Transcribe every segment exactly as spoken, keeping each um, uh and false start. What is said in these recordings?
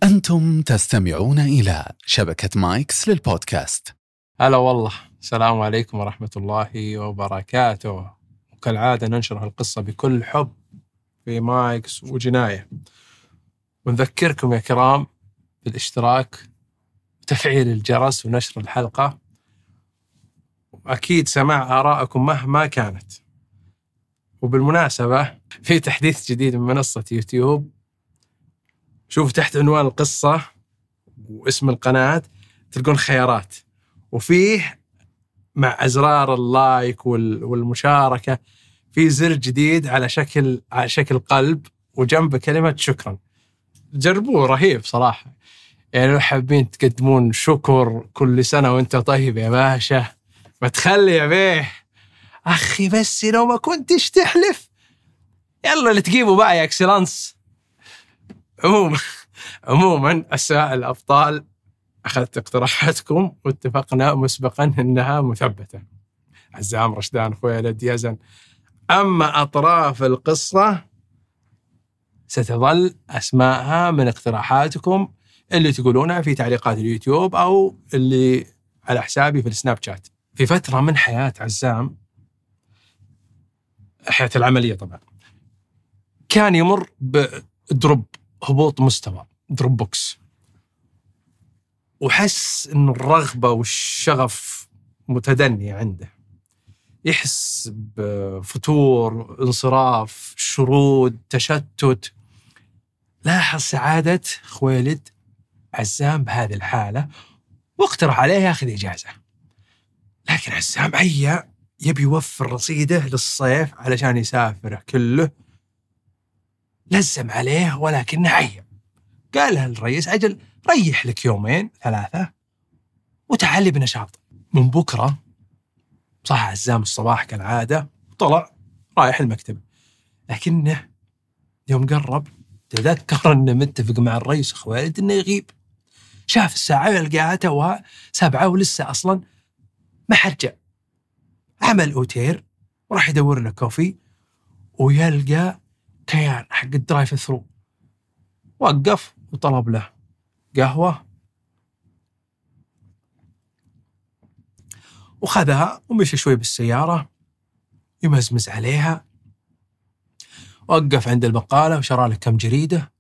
أنتم تستمعون إلى شبكة مايكس للبودكاست. هلا والله، السلام عليكم ورحمة الله وبركاته. وكالعادة ننشر هالقصة بكل حب في مايكس وجناية، ونذكركم يا كرام بالاشتراك وتفعيل الجرس ونشر الحلقة، وأكيد سماع آراءكم مهما كانت. وبالمناسبة في تحديث جديد من منصة يوتيوب، شوف تحت عنوان القصة واسم القناة تلقون خيارات، وفيه مع أزرار اللايك والمشاركة في زر جديد على شكل على شكل قلب وجنبه كلمة شكرا. جربوه، رهيب صراحة. يعني لو حابين تقدمون شكر كل سنة وانت طيب يا باشا، ما تخلي يا بيه أخي، بس لو ما كنتش تحلف يلا اللي تجيبوا بقى يا اكسلانس. عموما عموما السائل الأبطال، أخذت اقتراحاتكم واتفقنا مسبقا أنها مثبتة. عزام، رشدان، خويلد، يزن. أما أطراف القصة ستظل أسماءها من اقتراحاتكم اللي تقولونها في تعليقات اليوتيوب أو اللي على حسابي في السناب شات. في فترة من حياة عزام، حياة العملية طبعا، كان يمر بدروب هبوط مستوى، دروب بوكس، وحس إن الرغبة والشغف متدني عنده، يحس بفتور، انصراف، شرود، تشتت. لاحظ سعادة خويلد عزام بهذه الحالة واقترح عليه ياخذ إجازة، لكن عزام عيا يبي يوفر رصيده للصيف علشان يسافره كله. لزم عليه ولكنه عيا. قال له الرئيس أجل ريح لك يومين ثلاثة وتعالي بنشاط. من بكرة صح عزام الصباح كالعادة وطلع رايح المكتب، لكنه يوم قرب تذكر أنه متفق مع الرئيس خويلد أنه يغيب. شاف الساعة يلقاها توها سبعة ولسه أصلا ما حد جاء. عمل أوتير وراح يدور له كوفي، ويلقى كيان حق الدرايف ثرو، وقف وطلب له قهوة وخذها ومشي شوي بالسيارة يمزمز عليها. وقف عند البقالة وشرى له كم جريدة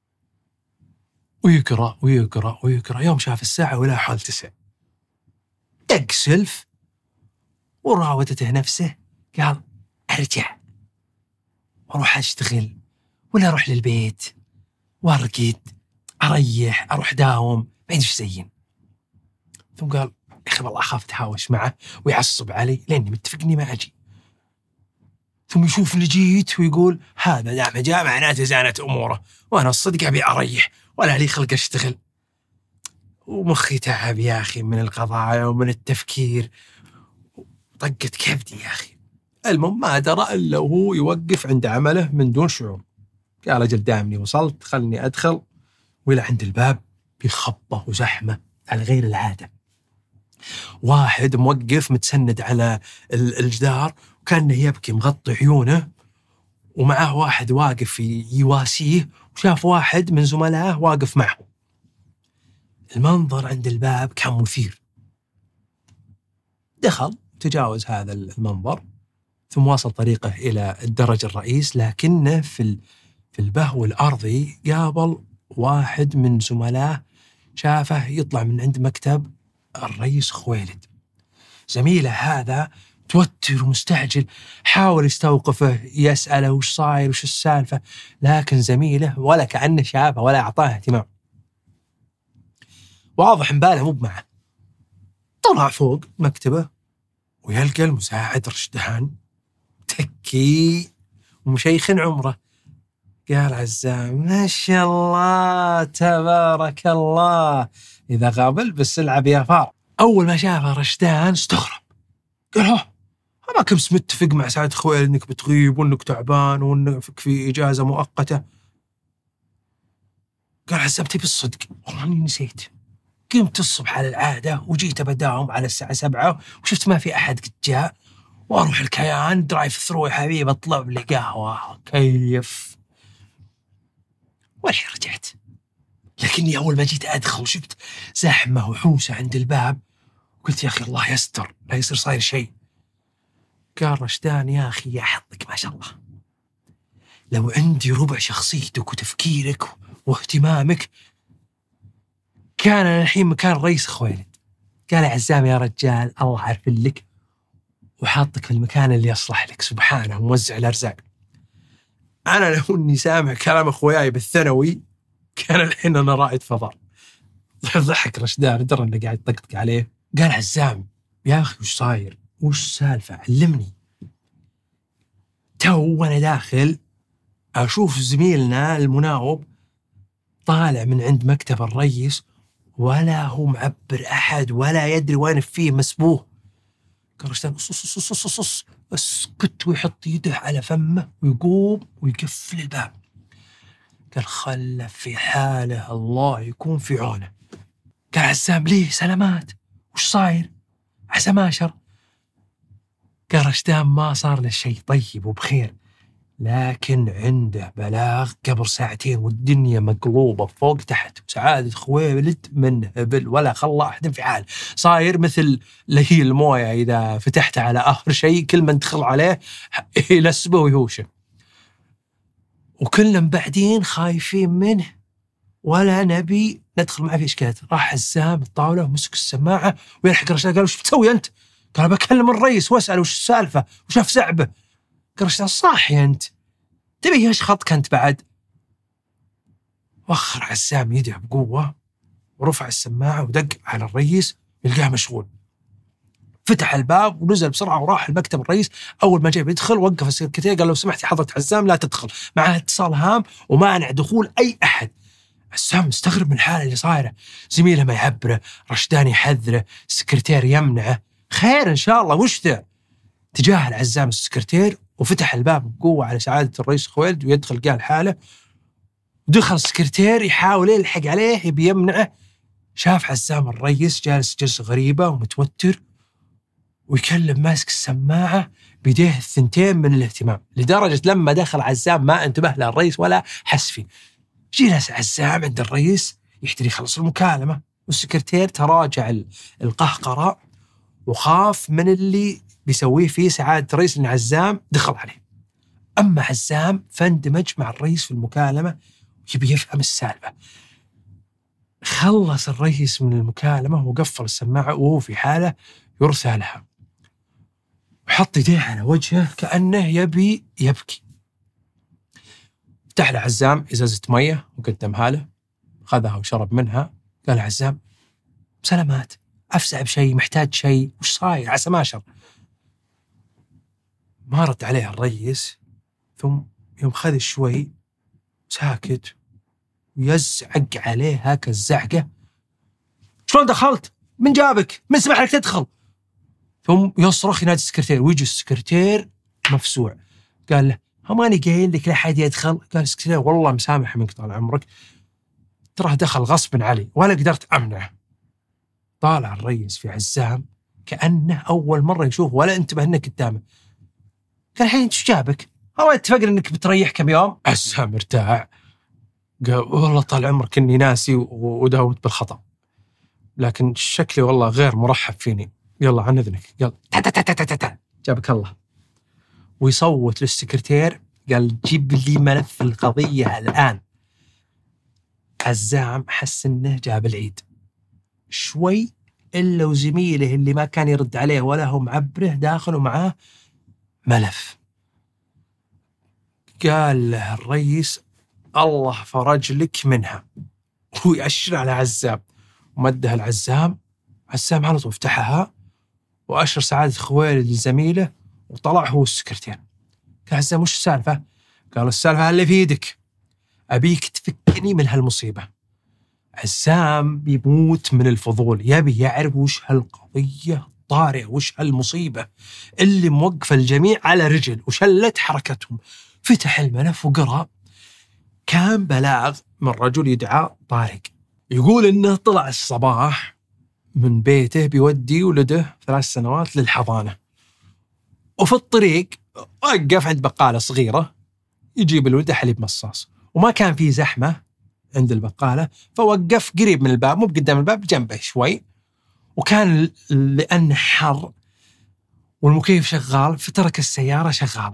ويقرأ ويقرأ ويقرأ. يوم شاف الساعة ولا حال تسع، دق سلف وراودته نفسه، قال أرجع وأروح أشتغل ولا أروح للبيت وأرقد أريح أروح داوم بعد إيش زين. ثم قال يا أخي والله أخاف تهاوش معه ويعصب علي لأني متفقني ما أجي. ثم يشوف اللي جيت ويقول هذا دام جاء معناته زانت أموره، وأنا الصدق أبي أريح ولا لي خلق أشتغل. ومخي تعب يا أخي من القضايا ومن التفكير، طقت كبدي يا أخي. المهم ما درى إلا وهو يوقف عند عمله من دون شعور. قال أجل دامني وصلت، خلني أدخل. وإلى عند الباب بخبة وزحمة على غير العادة. واحد موقف متسند على الجدار وكأنه يبكي مغطي عيونه، ومعه واحد واقف يواسيه، وشاف واحد من زملائه واقف معه. المنظر عند الباب كان مثير. دخل تجاوز هذا المنظر ثم واصل طريقه إلى الدرج الرئيس، لكنه في في البهو الأرضي قابل واحد من زملائه شافه يطلع من عند مكتب الرئيس خويلد. زميله هذا توتر ومستعجل، حاول يستوقفه يسأله وش صاير وش السالفة، لكن زميله ولا كأنه شافه ولا أعطاه اهتمام، واضح مباله مو بمعه. طلع فوق مكتبه ويلقى المساعد رشدان تكي ومشيخن عمره. قال عزام ما شاء الله تبارك الله، إذا قابل بالسلعة بيافار. أول ما شافه رشدان استغرب، قال ها أنا كنت متفق مع سعد خويل إنك بتغيب وإنك تعبان وإنك في إجازة مؤقتة. قال عزام تبي الصدق والله أني نسيت، قمت الصبح على العادة وجيت بداوم على الساعة سبعة وشفت ما في أحد قد جاء، وأروح الكيان درايف ثرو يا حبيبي أطلب لي قهوة كيف. والحين رجعت لكني أول ما جيت أدخل شفت زحمة وحوسة عند الباب، قلت يا أخي الله يستر لا يصير صاير شيء. قال رشدان يا أخي يا حظك ما شاء الله، لو عندي ربع شخصيتك وتفكيرك واهتمامك كان أنا الحين مكان رئيس خويلد. قال يا عزام يا رجال الله عارف لك وحاطك في المكان اللي يصلح لك، سبحانه موزع الأرزاق. أنا لو أني سامع كلام أخوياي بالثانوي كان الحين أنا رائد فضاء. ضحك رشدان، درى أنه قاعد يطقطق عليه. قال عزام يا أخي وش صاير وش سالفة علمني. تو وأنا داخل أشوف زميلنا المناوب طالع من عند مكتب الرئيس ولا هو معبر أحد ولا يدري وين فيه مسبوه. قال رشدان صص صص صص صص اسكت ويحط يده على فمه ويقوم ويقفل الباب. قال خلف في حاله الله يكون في عونه. قال عزام ليه سلامات وش صاير عسى ما شر. قال رشدان ما صار له شيء طيب وبخير، لكن عنده بلاغ قبل ساعتين والدنيا مقلوبة فوق تحت، وسعادة خويلد من هبل ولا خلى أحد في حال. صاير مثل لهي الموية إذا فتحت على آخر شيء كل من دخل عليه يلسبه ويهوشه، وكلنا بعدين خايفين منه ولا نبي ندخل معه في إشكالات. راح عزام الطاولة ومسك السماعة ويلحق رشدان. قال وش بتسوي أنت؟ قال بكلم الرئيس واسأل وش السالفة وشاف زعبه. قال رشدان صاحي أنت تبي ايش خطك أنت بعد؟ وخر عزام يده بقوة ورفع السماعة ودق على الرئيس يلقاه مشغول. فتح الباب ونزل بسرعة وراح المكتب الرئيس. أول ما جاء يدخل وقف السكرتير قال لو سمحت حضرة عزام لا تدخل، معه اتصال هام ومانع دخول أي أحد. عزام مستغرب من الحالة اللي صايرة، زميله ما يعبره، رشدان يحذره، السكرتير يمنعه. خير إن شاء الله وش ذا؟ تجاهل عزام السكرتير وفتح الباب بقوة على سعادة الرئيس خويلد ويدخل قال حاله. دخل السكرتير يحاول يلحق عليه يبي يمنعه. شاف عزام الرئيس جالس جلسة غريبة ومتوتر ويكلم ماسك السماعة بيديه الثنتين من الاهتمام، لدرجة لما دخل عزام ما انتبه له الرئيس ولا حس فيه. جلس عزام عند الرئيس يحتري يخلص المكالمة، والسكرتير تراجع القهقراء وخاف من اللي بيسويه فيه سعادة الرئيس إن عزام دخل عليه. أما عزام فاندمج مع الرئيس في المكالمة يبي يفهم السالفة. خلص الرئيس من المكالمة وقفل السماعة وهو في حالة يرثى لها، وحط يديه على وجهه كأنه يبي يبكي. فتح له عزام إزازة مية وقدمها له، خذها وشرب منها. قال عزام سلامات أفزع بشيء محتاج شيء وش صاير عسى ما شر. ما رد عليه الرئيس، ثم يوم خذ شوي ساكت ويزعق عليه هاك الزعقة شلون دخلت؟ من جابك؟ من سمح لك تدخل؟ ثم يصرخ ينادي السكرتير ويجي السكرتير مفزوع. قال له هماني قايل لك لا حد يدخل؟ قال السكرتير والله مسامح منك طال عمرك، ترى دخل غصب علي ولا قدرت أمنعه. طالع الرئيس في عزام كأنه أول مرة يشوف ولا انتبه إنك قدامه. قال الحين ايش جابك؟ هو اتفقنا انك بتريح كم يوم؟ عزام ارتاع قال والله طال عمرك اني ناسي وداومت بالخطأ، لكن شكلي والله غير مرحب فيني، يلا عن اذنك. قال تا تا تا تا تا تا جابك الله، ويصوت للسكرتير قال جيب لي ملف القضية الآن. عزام حس انه جاب العيد شوي إلا وزميله اللي ما كان يرد عليه ولا هو معبره داخل ومعاه ملف. قال له الرئيس الله فرج لك منها، ويأشر على عزام ومدها العزام. عزام على طول فتحها وأشر سعادة خويلد لزميله وطلع هو السكرتير. قال عزام وش السالفة؟ قال السالفة اللي في يدك، أبيك تفكني من هالمصيبة. عزام بيموت من الفضول، يبي يعرف وش هالقضية طارئة، وش هالمصيبة اللي موقف الجميع على رجل وشلت حركتهم. فتح الملف وقرأ، كان بلاغ من رجل يدعى طارق يقول إنه طلع الصباح من بيته بيودي ولده ثلاث سنوات للحضانة، وفي الطريق وقف عند بقالة صغيرة يجيب الولد حليب مصاص، وما كان فيه زحمة عند البقالة، فوقف قريب من الباب، مو بقدام الباب، جنبه شوي، وكان لأن حر والمكيف شغال فترك السيارة شغالة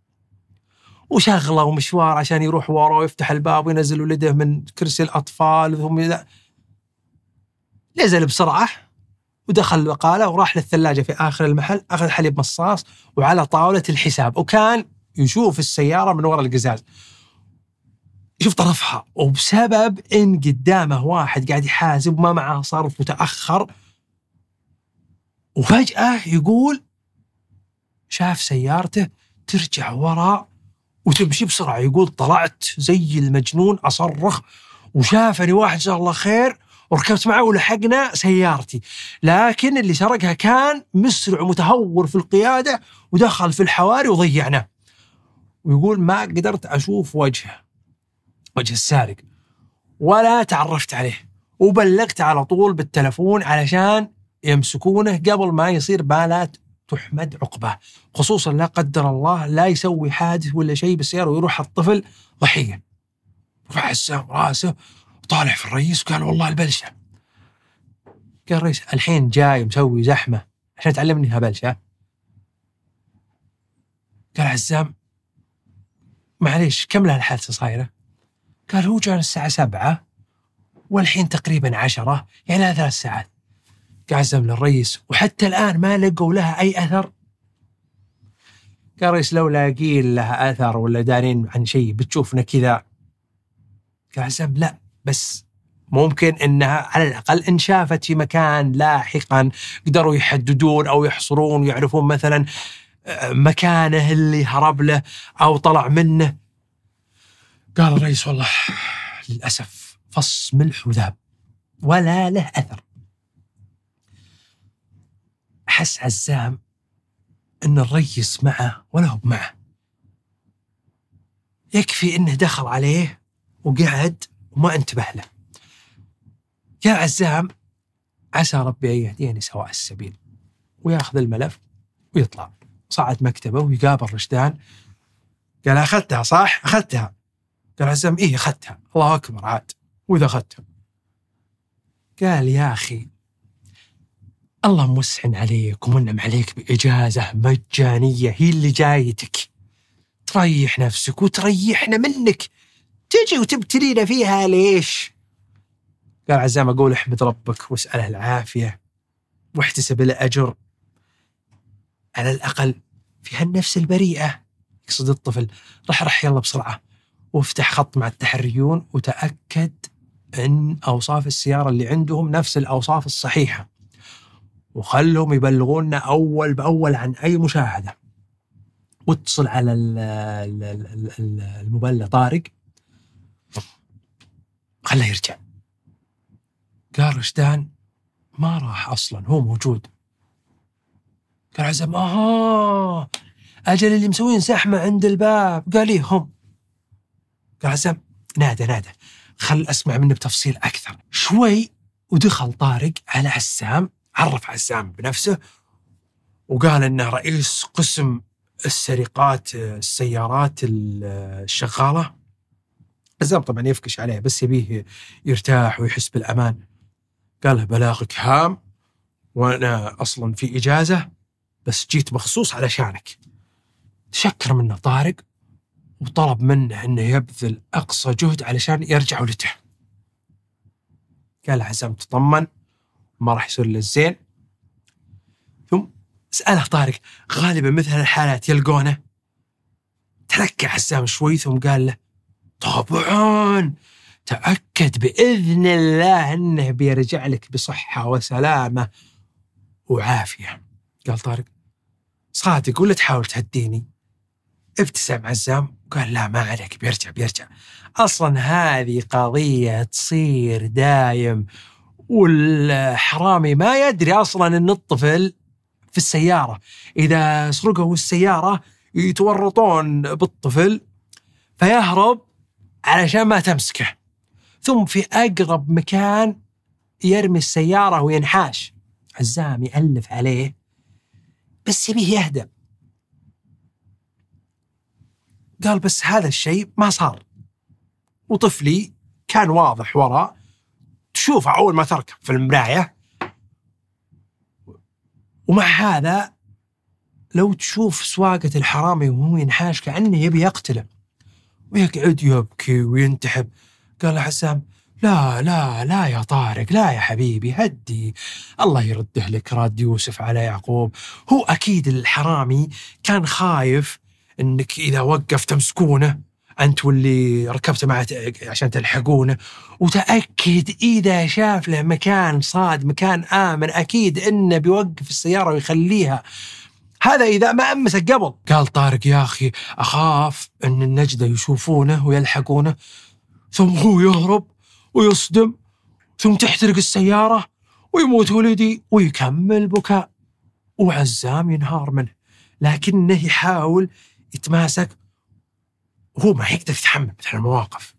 وشغله ومشوار عشان يروح ورا ويفتح الباب وينزل ولده من كرسي الأطفال، ثم نزل بسرعة ودخل البقالة وراح للثلاجة في آخر المحل، أخذ حليب مصاص وعلى طاولة الحساب، وكان يشوف السيارة من وراء القزاز، يشوف طرفها، وبسبب إن قدامه واحد قاعد يحاسب وما معه صرف متأخر، وفجأة يقول شاف سيارته ترجع وراء وتمشي بسرعة. يقول طلعت زي المجنون أصرخ وشافني واحد جزاه الله خير وركبت معه ولحقنا سيارتي، لكن اللي سرقها كان مسرع ومتهور في القيادة ودخل في الحواري وضيعناه. ويقول ما قدرت أشوف وجهه، وجه السارق، ولا تعرفت عليه، وبلغت على طول بالتلفون علشان يمسكونه قبل ما يصير بالات تحمد عقبه، خصوصا لا قدر الله لا يسوي حادث ولا شيء بالسيارة ويروح الطفل ضحية. رفع السام راسه وطالع في الرئيس وقال والله البلشة. قال الرئيس الحين جاي مسوي زحمة عشان تعلمني هبلشة؟ قال عزام معليش كم لها الحادثة صايرة؟ قال هو جاء الساعة سبعة والحين تقريبا عشرة، يعني لها ثلاث ساعات. قال عزام للرئيس وحتى الآن ما لقوا لها أي أثر؟ قال الرئيس لو لاقين لها أثر ولا دارين عن شيء بتشوفنا كذا. قال عزام لا، بس ممكن إنها على الأقل إن شافت في مكان لاحقا قدروا يحددون أو يحصرون ويعرفون مثلا مكانه اللي هرب له أو طلع منه. قال الرئيس والله للأسف فص ملح وذهب ولا له أثر. حس عزام إن الرئيس معه ولا هو معه، يكفي إنه دخل عليه وقعد وما انتبه له. قال عزام عسى ربي أن يهديني سواء السبيل، ويأخذ الملف ويطلع. صعد مكتبه ويقابل رشدان. قال أخذتها صح؟ أخذتها. قال عزام إيه أخذتها. الله أكبر عاد وإذا أخذتها. قال يا أخي الله موسع عليك ومنعم عليك بإجازة مجانية هي اللي جايتك تريح نفسك وتريحنا منك، تجي وتبتلينا فيها ليش؟ قال عزام أقول احمد ربك واسأله العافية واحتسب الأجر على الأقل في هالنفس البريئة. يقصد الطفل. رح رح يلا بسرعة وافتح خط مع التحريون وتأكد أن أوصاف السيارة اللي عندهم نفس الأوصاف الصحيحة، وخلهم يبلغونا أول بأول عن أي مشاهدة، واتصل على المبلغ طارق خله يرجع. قال رشدان ما راح أصلا هو موجود. قال عزام آه أجل اللي مسوين زحمة عند الباب. قال إيه هم؟ قال عزام نادى نادى خل أسمع منه بتفصيل أكثر. شوي ودخل طارق على عزام، عرف عزام بنفسه وقال إنه رئيس قسم السرقات السيارات الشغالة. عزام طبعا يفكش عليه بس يبيه يرتاح ويحس بالأمان. قال له بلاغك هام وأنا أصلا في إجازة بس جيت مخصوص علشانك. تشكر منه طارق وطلب منه أنه يبذل أقصى جهد علشان يرجع ولده. قال عزام تطمن ما راح يصير للزين. ثم سأله طارق غالبا مثل الحالات يلقونه. تركع عزام شوي ثم قال له طبعا تأكد بإذن الله أنه بيرجع لك بصحة وسلامة وعافية. قال طارق صادق ولا تحاول تهديني؟ ابتسم عزام وقال لا ما عليك بيرجع بيرجع، أصلا هذه قضية تصير دايم، والحرامي ما يدري أصلا أن الطفل في السيارة، إذا سرقوا السيارة يتورطون بالطفل فيهرب علشان ما تمسكه، ثم في أقرب مكان يرمي السيارة وينحاش. عزام يألف عليه بس يبيه يهدأ. قال بس هذا الشيء ما صار وطفلي كان واضح وراء، تشوفه أول ما تركب في المراية. ومع هذا لو تشوف سواقة الحرامي وهو ينحاش كأنه يبي يقتله، ويقعد يبكي وينتحب. قال حسام: لا لا لا يا طارق، لا يا حبيبي، هدي، الله يرده لك راد يوسف على يعقوب. هو أكيد الحرامي كان خايف إنك إذا وقف تمسكونه أنت واللي ركبت معه عشان تلحقونه، وتأكد إذا شاف له مكان صاد، مكان آمن، أكيد إنه بيوقف السيارة ويخليها. هذا إذا ما أمسك قبل. قال طارق: يا أخي أخاف أن النجدة يشوفونه ويلحقونه، ثم هو يهرب ويصدم، ثم تحترق السيارة ويموت ولدي. ويكمل بكاء، وعزام ينهار منه، لكنه يحاول يتماسك، وهو ما يقدر يتحمل مثل المواقف.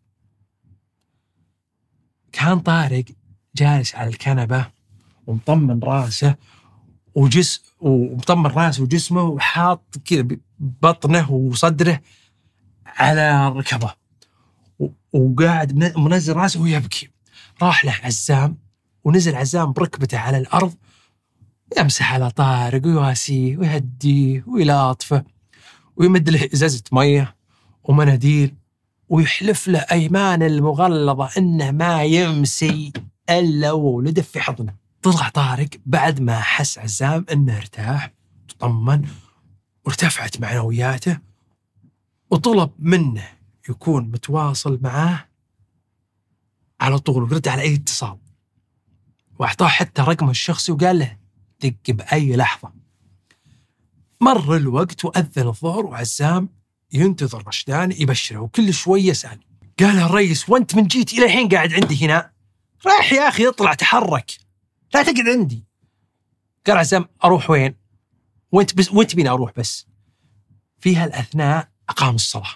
كان طارق جالس على الكنبة ومطمن راسه وجس ومطمن راسه وجسمه، وحاط كذا بطنه وصدره على الركبة، وقاعد منزل راسه ويبكي. راح له عزام، ونزل عزام بركبته على الأرض، يمسح على طارق ويواسيه ويهديه ويلاطفه، ويمد له إزازة مية ومناديل، ويحلف له أيمان المغلظة إنه ما يمسي إلا وولده في حضنه. طلع طارق بعد ما حس عزام إنه ارتاح وتطمن وارتفعت معنوياته، وطلب منه يكون متواصل معاه على طول ويرد على أي اتصال، وأعطاه حتى رقمه الشخصي وقال له دق بأي لحظة. مر الوقت وأذن الظهر، وعزام ينتظر رشدان يبشره، وكل شوية يسأل. قال الرئيس: وانت من جيت إلى حين قاعد عندي هنا؟ راح يا أخي اطلع تحرك، لا تقعد عندي. قال عزام: أروح وين؟ وانت بس وانت بينا أروح بس. في هالأثناء أقام الصلاة،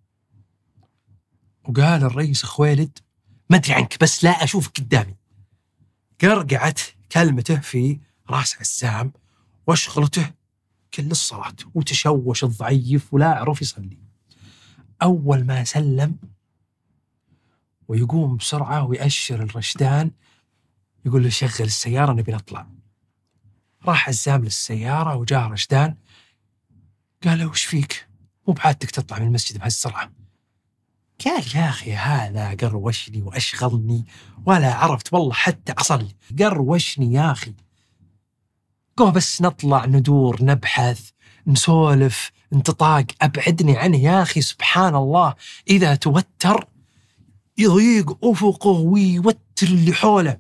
وقال الرئيس: خويلد، ما أدري عنك بس لا أشوفك قدامي. قرقعت كلمته في راس عزام واشغلته كل الصلاة، وتشوش الضعيف ولا عرف يصلي. أول ما سلم ويقوم بسرعة ويأشر الرشدان، يقول له: شغل السيارة نبي نطلع. راح عزام للسيارة وجاء رشدان، قال له: وش فيك؟ مو بعادتك تطلع من المسجد بهالسرعة. قال: يا أخي هذا قروشني وأشغلني ولا عرفت والله حتى أصلي. قروشني يا أخي، قوم بس نطلع ندور نبحث نسولف انتطاق، أبعدني عنه يا أخي. سبحان الله، إذا توتر يضيق أفقه ويوتر اللي حوله.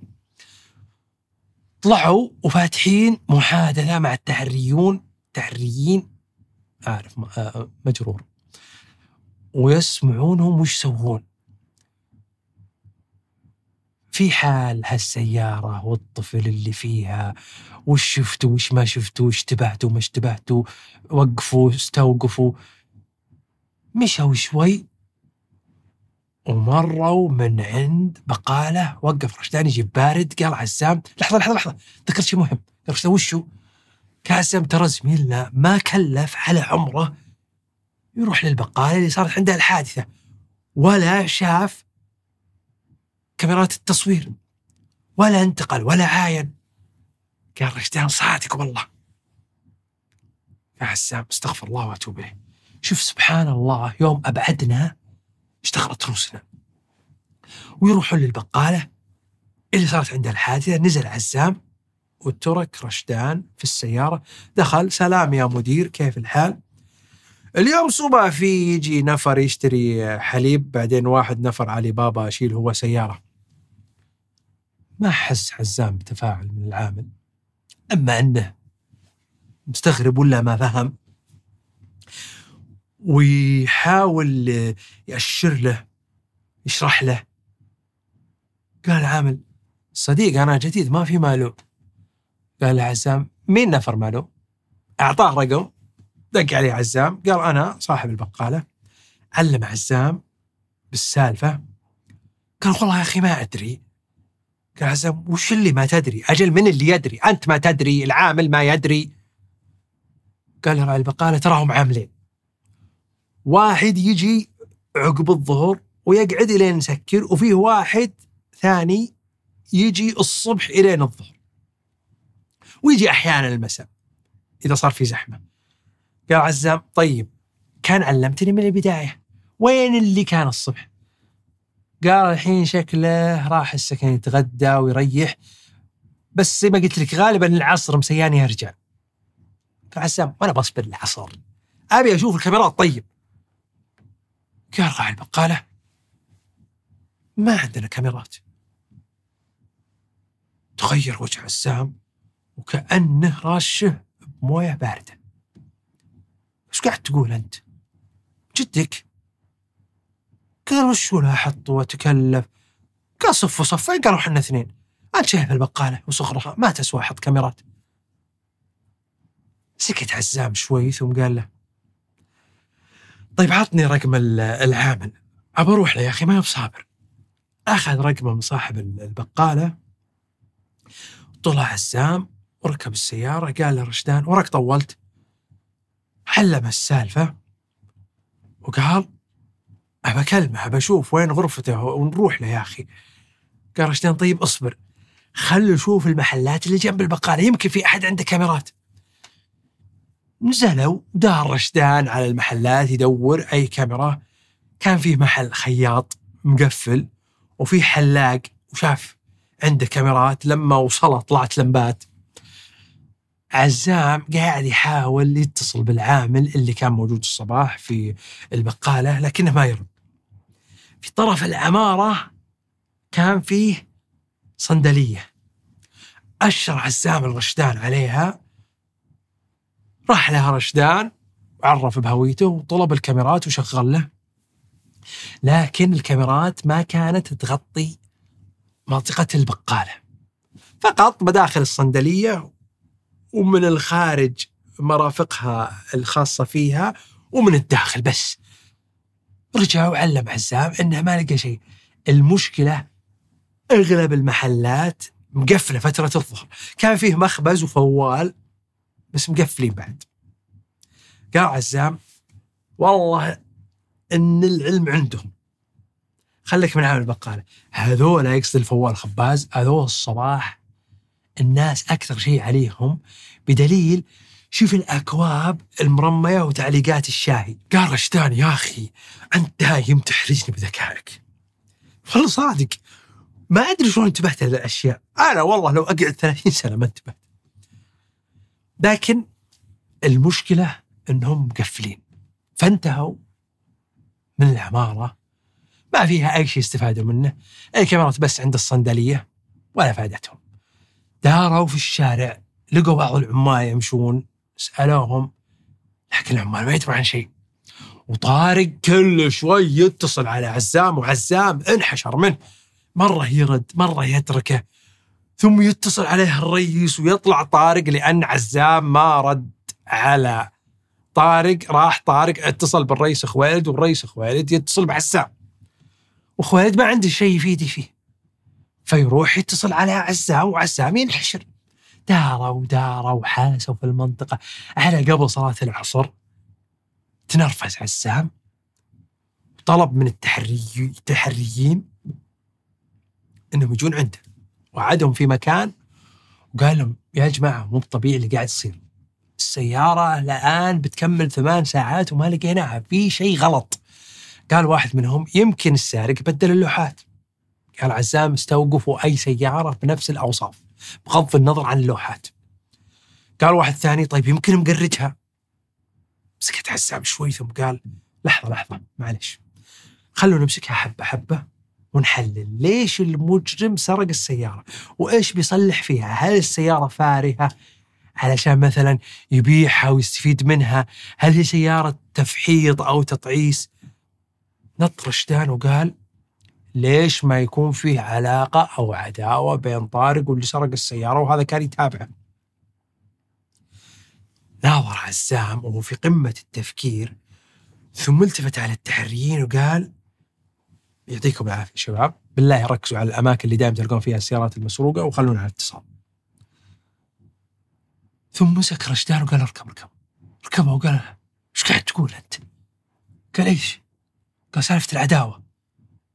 طلعوا وفاتحين محادثة مع التحريون تحريين أعرف مجرور، ويسمعونهم وش يسوون في حال هالسيارة والطفل اللي فيها، وش شفتوا وش ما شفتوا، اشتبهتوا ما اشتبهتوا، وقفوا استوقفوا. مشوا شوي ومروا من عند بقالة. وقف رشدان يجيب بارد. قال عزام: لحظة لحظة لحظة، ذكرت شيء مهم. قال رشدان: وشو؟ كاسم ترى زميلنا ما كلف على عمره يروح للبقالة اللي صارت عندها الحادثة، ولا شاف كاميرات التصوير، ولا انتقل ولا عاين. قال رشدان: صادق والله. يا عزام: استغفر الله واتوب اليه. شوف سبحان الله، يوم أبعدنا اشتغلت روسنا. ويروحون للبقالة اللي صارت عندها الحادثة. نزل عزام وترك رشدان في السيارة. دخل: سلام يا مدير، كيف الحال؟ اليوم صبح في يجي نفر يشتري حليب، بعدين واحد نفر علي بابا أشيل هو سيارة. ما حس عزام بتفاعل من العامل، أما أنه مستغرب ولا ما فهم، ويحاول يأشر له يشرح له. قال العامل: صديق أنا جديد ما في ماله. قال عزام: مين نفر ماله؟ أعطاه رقم، دق عليه عزام، قال: أنا صاحب البقالة. علم عزام بالسالفة. قال: والله يا أخي ما أدري. قال عزام: وش اللي ما تدري؟ أجل من اللي يدري؟ أنت ما تدري، العامل ما يدري. قال راعي البقالة: تراهم عاملين، واحد يجي عقب الظهر ويقعد إلين نسكر، وفيه واحد ثاني يجي الصبح إلين الظهر، ويجي أحيانا المساء إذا صار في زحمة. قال عزام طيب كان علمتني من البداية، وين اللي كان الصبح؟ قال الحين شكله راح السكن يتغدى ويريح، بس زي ما قلت لك غالبا العصر مسياني أرجع. قال عزام وأنا بصبر العصر، أبي أشوف الكاميرات. طيب قال راعي البقالة ما عندنا كاميرات. تغير وجه عزام وكأنه راشه بمويه باردة. ايش قاعد تقول أنت؟ جدك؟ قال وش ولا أحط وأتكلف؟ قال صف وصفين. قالوا حنا اثنين، أنت شايف البقالة وصغرها ما تسوى أحط كاميرات. سكت عزام شوي ثم قال له طيب عطني رقم العامل أبى أروح له يا أخي ما بصابر. أخذ رقمه من صاحب البقالة، طلع عزام وركب السيارة. قال له رشدان وراك طولت؟ حلم السالفة وقال أبى أكلمه أبى أشوف وين غرفته ونروح له يا أخي. قال رشدان طيب أصبر خلوا نشوف المحلات اللي جنب البقالة يمكن في أحد عنده كاميرات. نزلوا دار رشدان على المحلات يدور أي كاميرا. كان فيه محل خياط مقفل وفيه حلاق وشاف عنده كاميرات. لما وصل طلعت لمبات. عزام قاعد يحاول يتصل بالعامل اللي كان موجود الصباح في البقالة لكنه ما يرد. في طرف العمارة كان فيه صندلية، أشر عزام الرشدان عليها. راح لها رشدان وعرف بهويته وطلب الكاميرات وشغل له، لكن الكاميرات ما كانت تغطي منطقة البقالة، فقط مداخل الصندلية ومن الخارج مرافقها الخاصة فيها ومن الداخل بس. رجع وعلم عزام إنه ما لقى شيء. المشكلة أغلب المحلات مقفلة فترة الظهر، كان فيه مخبز وفوال بس مقفلين بعد. قال عزام والله إن العلم عندهم، خليك من عامل البقالة هذول يقصد الفوال خباز، هذول الصباح الناس أكثر شيء عليهم، بدليل شوف الأكواب المرمية وتعليقات الشاهي. قال رشدان يا أخي أنت دايم تحرجني بذكائك. والله صادق ما أدري شلون انتبهت هذه الأشياء، أنا والله لو أقعد ثلاثين سنة ما انتبهت. لكن المشكلة أنهم مقفلين، فانتهوا من العمارة ما فيها أي شيء استفادوا منه، الكاميرات بس عند الصندلية ولا فادتهم. داروا في الشارع لقوا بعض العمال يمشون، سألوهم لكن العمال ما يدرون عن شيء. وطارق كل شوي يتصل على عزام وعزام انحشر منه، مرة يرد مرة يتركه، ثم يتصل عليه الرئيس ويطلع طارق لأن عزام ما رد على طارق. راح طارق اتصل بالرئيس خوالد والرئيس خوالد يتصل بعزام وخوالد ما عنده شيء يفيدي فيه، فيروح يتصل على عزام وعزام ينحشر. داروا وداروا وحاسوا في المنطقة على قبل صلاة العصر. تنرفز عزام وطلب من التحري التحريين انهم يجون عنده، وعدهم في مكان وقال لهم يا جماعة مو طبيعي اللي قاعد يصير، السيارة الآن بتكمل ثمان ساعات وما لقيناها، في شيء غلط. قال واحد منهم يمكن السارق بدل اللوحات. قال عزام استوقفوا أي سيارة بنفس الأوصاف بغض النظر عن اللوحات. قال واحد ثاني طيب يمكن مقرجها. سكت عزام شوي ثم قال لحظة لحظة معلش، خلونا نمسكها حبة حبة ونحلل ليش المجرم سرق السيارة وإيش بيصلح فيها. هل السيارة فارهة علشان مثلا يبيعها ويستفيد منها؟ هل هي سيارة تفحيط أو تطعيس؟ نط رشدان وقال ليش ما يكون فيه علاقة أو عداوة بين طارق واللي سرق السيارة وهذا كان يتابعه. ناظر عزام وهو في قمة التفكير ثم التفت على التحريين وقال يعطيكم العافية شباب، بالله ركزوا على الأماكن اللي دائما تلقون فيها السيارات المسروقة وخلونا على اتصال. ثم مسك رشدان وقال اركب اركب ركبه وقال ايش قاعد تقول أنت؟ قال ايش؟ قال سالفة العداوة.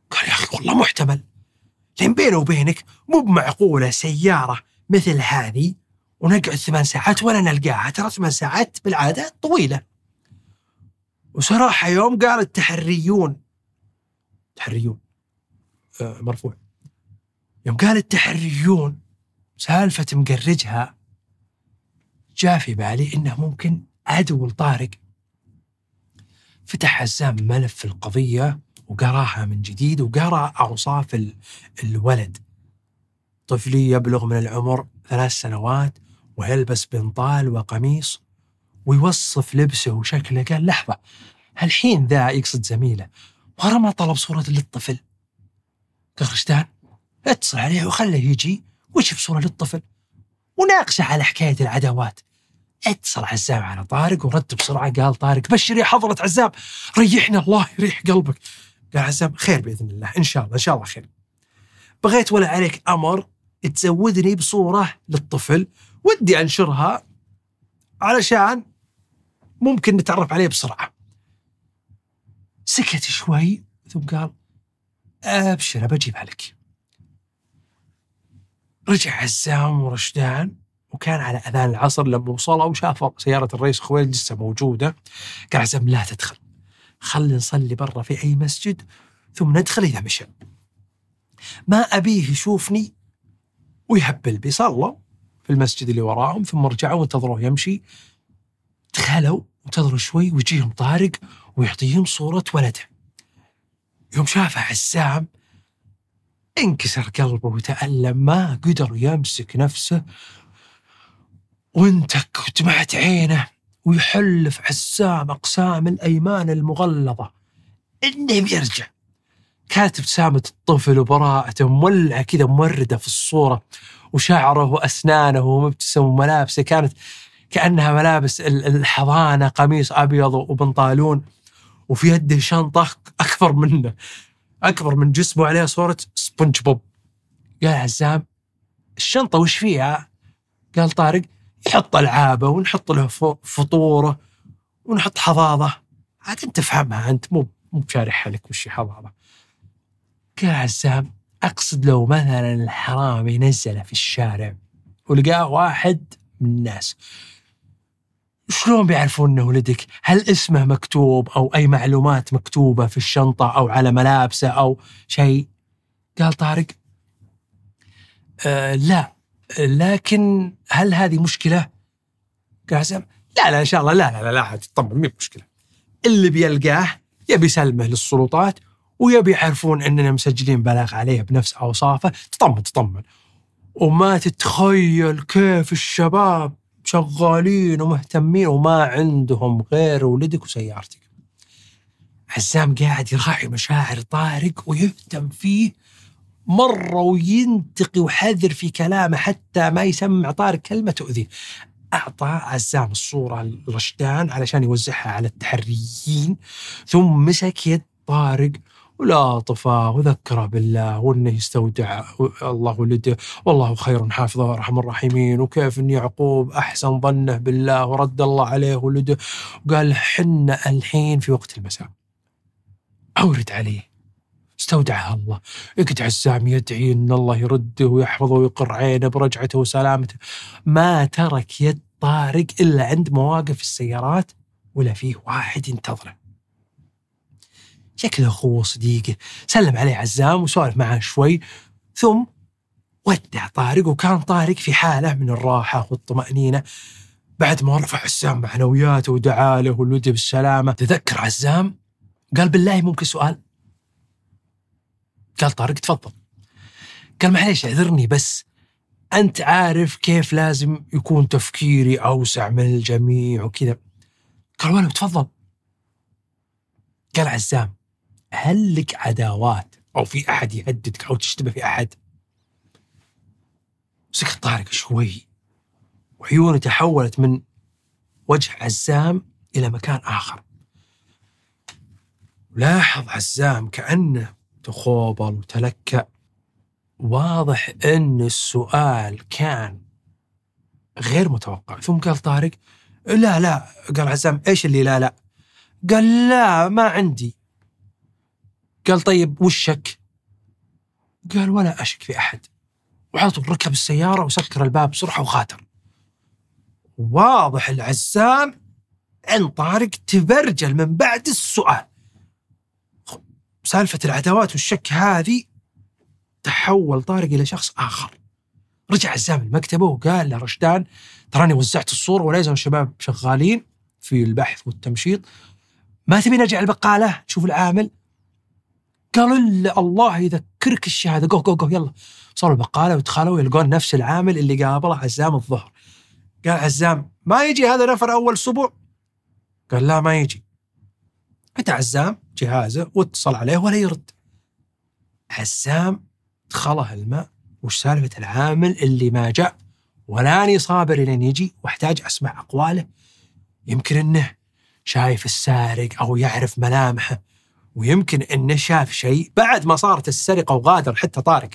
قال يا أخي والله محتمل، لين بينه وبينك مو بمعقولة سيارة مثل هذه ونقعد ثمان ساعات ولا نلقاها، ترى ثمان ساعات بالعادة طويلة. وصراحة يوم قال التحريون تحريون آه مرفوع يوم قال التحريون سالفة مقرجها، جاء في بالي إنه ممكن عدو طارق. فتح عزام ملف القضية وقراها من جديد، وقرأ أوصاف الولد: طفلي يبلغ من العمر ثلاث سنوات ويلبس بنطال وقميص، ويوصف لبسه وشكله. قال لحظة، هالحين ذا يقصد زميله، ورا ما طلب صورة للطفل. قال رشدان اتصل عليه وخله يجي ويشوف صورة للطفل وناقشه على حكاية العداوات. اتصل عزام على طارق ورد بسرعة. قال طارق: بشر يا حضرة عزام، ريحنا الله يريح قلبك. قال عزام: خير بإذن الله، إن شاء الله إن شاء الله خير. بغيت ولا عليك أمر تزودني بصورة للطفل، ودي أنشرها علشان ممكن نتعرف عليه بسرعة. سكت شوي ثم قال: أبشر بجيبها لك. رجع عزام ورشدان وكان على أذان العصر لما وصلوا وشافوا سيارة الرئيس خويلد لسه موجودة. قال عزام: لا تدخل، خلي نصلي برا في أي مسجد ثم ندخل إذا مشى، ما أبيه يشوفني ويهبل بي. صلوا في المسجد اللي وراهم ثم رجعوا وانتظروه يمشي. دخلوا وانتظروا شوي ويجيهم طارق ويعطيهم صورة ولده. يوم شافه عزام انكسر قلبه وتألم، ما قدر يمسك نفسه وانتك ودمعت عينه، ويحلف عزام أقسام الأيمان المغلظة إنه بيرجع. كانت ابتسامة الطفل وبراءته مولعة كذا موردة في الصورة، وشعره وأسنانه ومبتسم وملابسه كانت كأنها ملابس الحضانة، قميص أبيض وبنطالون، وفي يده شنطة أكبر منه أكبر من جسمه عليها صورة سبونج بوب. قال عزام: الشنطة وش فيها؟ قال طارق: يحط ألعابه ونحط له فطوره ونحط حظاظة، عاد أنت تفهمها، أنت مو مو بشارحها لك وش حظاظة. قال عزام: أقصد لو مثلا الحرامي نزل في الشارع ولقاه واحد من الناس، شلون بيعرفون أنه ولدك؟ هل اسمه مكتوب أو أي معلومات مكتوبة في الشنطة أو على ملابسه أو شيء؟ قال طارق: أه لا، لكن هل هذه مشكلة؟ قال عزام: لا لا إن شاء الله، لا لا لا, لا تطمن، مي مشكلة. اللي بيلقاه يبي سلمه للسلطات ويبي يعرفون أننا مسجلين بلاغ عليه بنفس أوصافه. تطمن تطمن، وما تتخيل كيف الشباب شغالين ومهتمين وما عندهم غير ولدك وسيارتك. عزام قاعد يراعي مشاعر طارق ويهتم فيه مرة وينتقي وحذر في كلامه حتى ما يسمع طارق كلمة تؤذيه. أعطى عزام الصورة لرشدان علشان يوزعها على التحريين، ثم مسك يد طارق ولاطفه وذكره بالله وأنه يستودع الله ولده والله خير حافظه وأرحم الراحمين، وكيف أن يعقوب أحسن ظنه بالله ورد الله عليه ولده، وقال حنا الحين في وقت المساء أورد عليه استودعها الله. يقعد عزام يدعي أن الله يرده ويحفظه ويقر عينه برجعته وسلامته. ما ترك يد طارق إلا عند مواقف السيارات ولا فيه واحد ينتظره. شكله أخوه صديقه. سلم عليه عزام وسولف معه شوي ثم ودع طارق، وكان طارق في حالة من الراحة والطمأنينة بعد ما رفع عزام معنوياته ودعاله ولده بالسلامة. تذكر عزام قال: بالله ممكن سؤال؟ قال طارق: تفضل. قال: معليش اعذرني، بس أنت عارف كيف لازم يكون تفكيري أوسع من الجميع وكذا. قال: ولو تفضل. قال عزام: هل لك عداوات أو في أحد يهددك أو تشتبه في أحد؟ سكت طارق شوي وعيونه تحولت من وجه عزام إلى مكان آخر. لاحظ عزام كأنه تخوبل وتلكأ، واضح أن السؤال كان غير متوقع. ثم قال طارق: لا لا. قال عزام: إيش اللي لا لا؟ قال: لا ما عندي. قال طيب وشك؟ قال ولا أشك في أحد. وعلى طول ركب السيارة وسكر الباب بسرعة وغادر. واضح العزام عن طارق تبرجل من بعد السؤال. سالفة العداوات والشك هذه تحول طارق إلى شخص آخر. رجع عزام المكتبة وقال لرشدان تراني وزعت الصورة ولازم الشباب شغالين في البحث والتمشيط، ما تبي نرجع البقالة نشوف العامل؟ قال إلا الله يذكرك الشهادة، قو قو قو يلا. صاروا البقالة ودخلوا يلقون نفس العامل اللي قابله عزام الظهر. قال عزام ما يجي هذا نفر أول أسبوع؟ قال لا ما يجي. أتى عزام جهازه واتصل عليه ولا يرد. عزام دخله الماء، وش سالفة العامل اللي ما جاء ولاني صابر لين يجي واحتاج أسمع أقواله؟ يمكن إنه شايف السارق أو يعرف ملامحه، ويمكن إنه شاف شيء بعد ما صارت السرقة وغادر حتى طارق.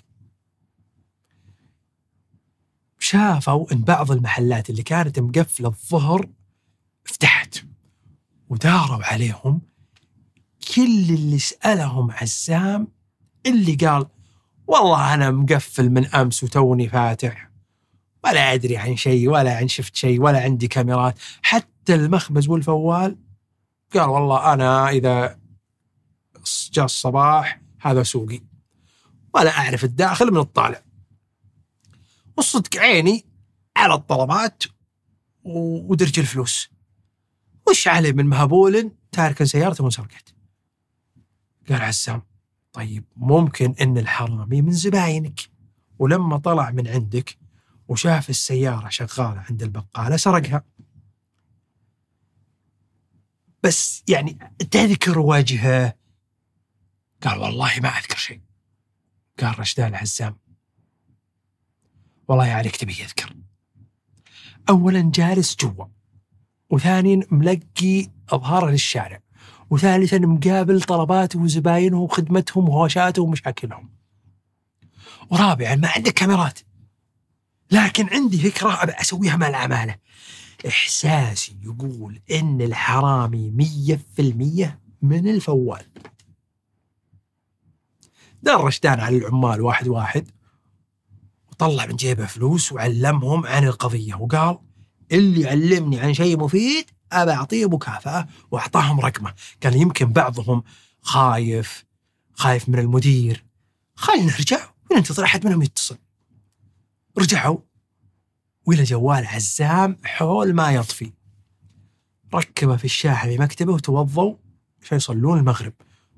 شافوا إن بعض المحلات اللي كانت مقفلة الظهر فتحت، وداروا عليهم. كل اللي سألهم عزام اللي قال والله أنا مقفل من أمس وتوني فاتح، ولا أدري عن شيء ولا عن شفت شيء ولا عندي كاميرات. حتى المخبز والفوال قال والله أنا إذا جاء الصباح هذا سوقي، ولا أعرف الداخل من الطالع. والصدق عيني على الطلبات ودرج الفلوس، وش عليه من مهبول تاركا سيارته وانسرقت. قال عزام طيب ممكن إن الحرامي من زباينك، ولما طلع من عندك وشاف السيارة شغالة عند البقالة سرقها. بس يعني تذكر وجهه؟ قال والله ما أذكر شيء. قال رشدان عزام والله عليك تبي يذكر. أولا جالس جوا، وثانيا ملقي أظهاره للشارع، وثالثا مقابل طلباته وزباينه وخدمتهم وهوشاته ومشاكلهم، ورابعا ما عنده كاميرات. لكن عندي فكرة أبي أسويها مع العمالة. إحساسي يقول إن الحرامي مية في المية من الفوال. دار رشدان على العمال واحد واحد، وطلع من جيبه فلوس وعلمهم عن القضية، وقال اللي يعلمني عن شيء مفيد أبى أعطيه مكافأة، وأعطاهم رقمه. قال يمكن بعضهم خايف خايف من المدير، خلينا نرجع وننتظر أحد منهم يتصل. رجعوا وإلى جوال عزام حول ما يطفي، ركبه في الشاحن في مكتبه وتوضوا عشان يصلون المغرب.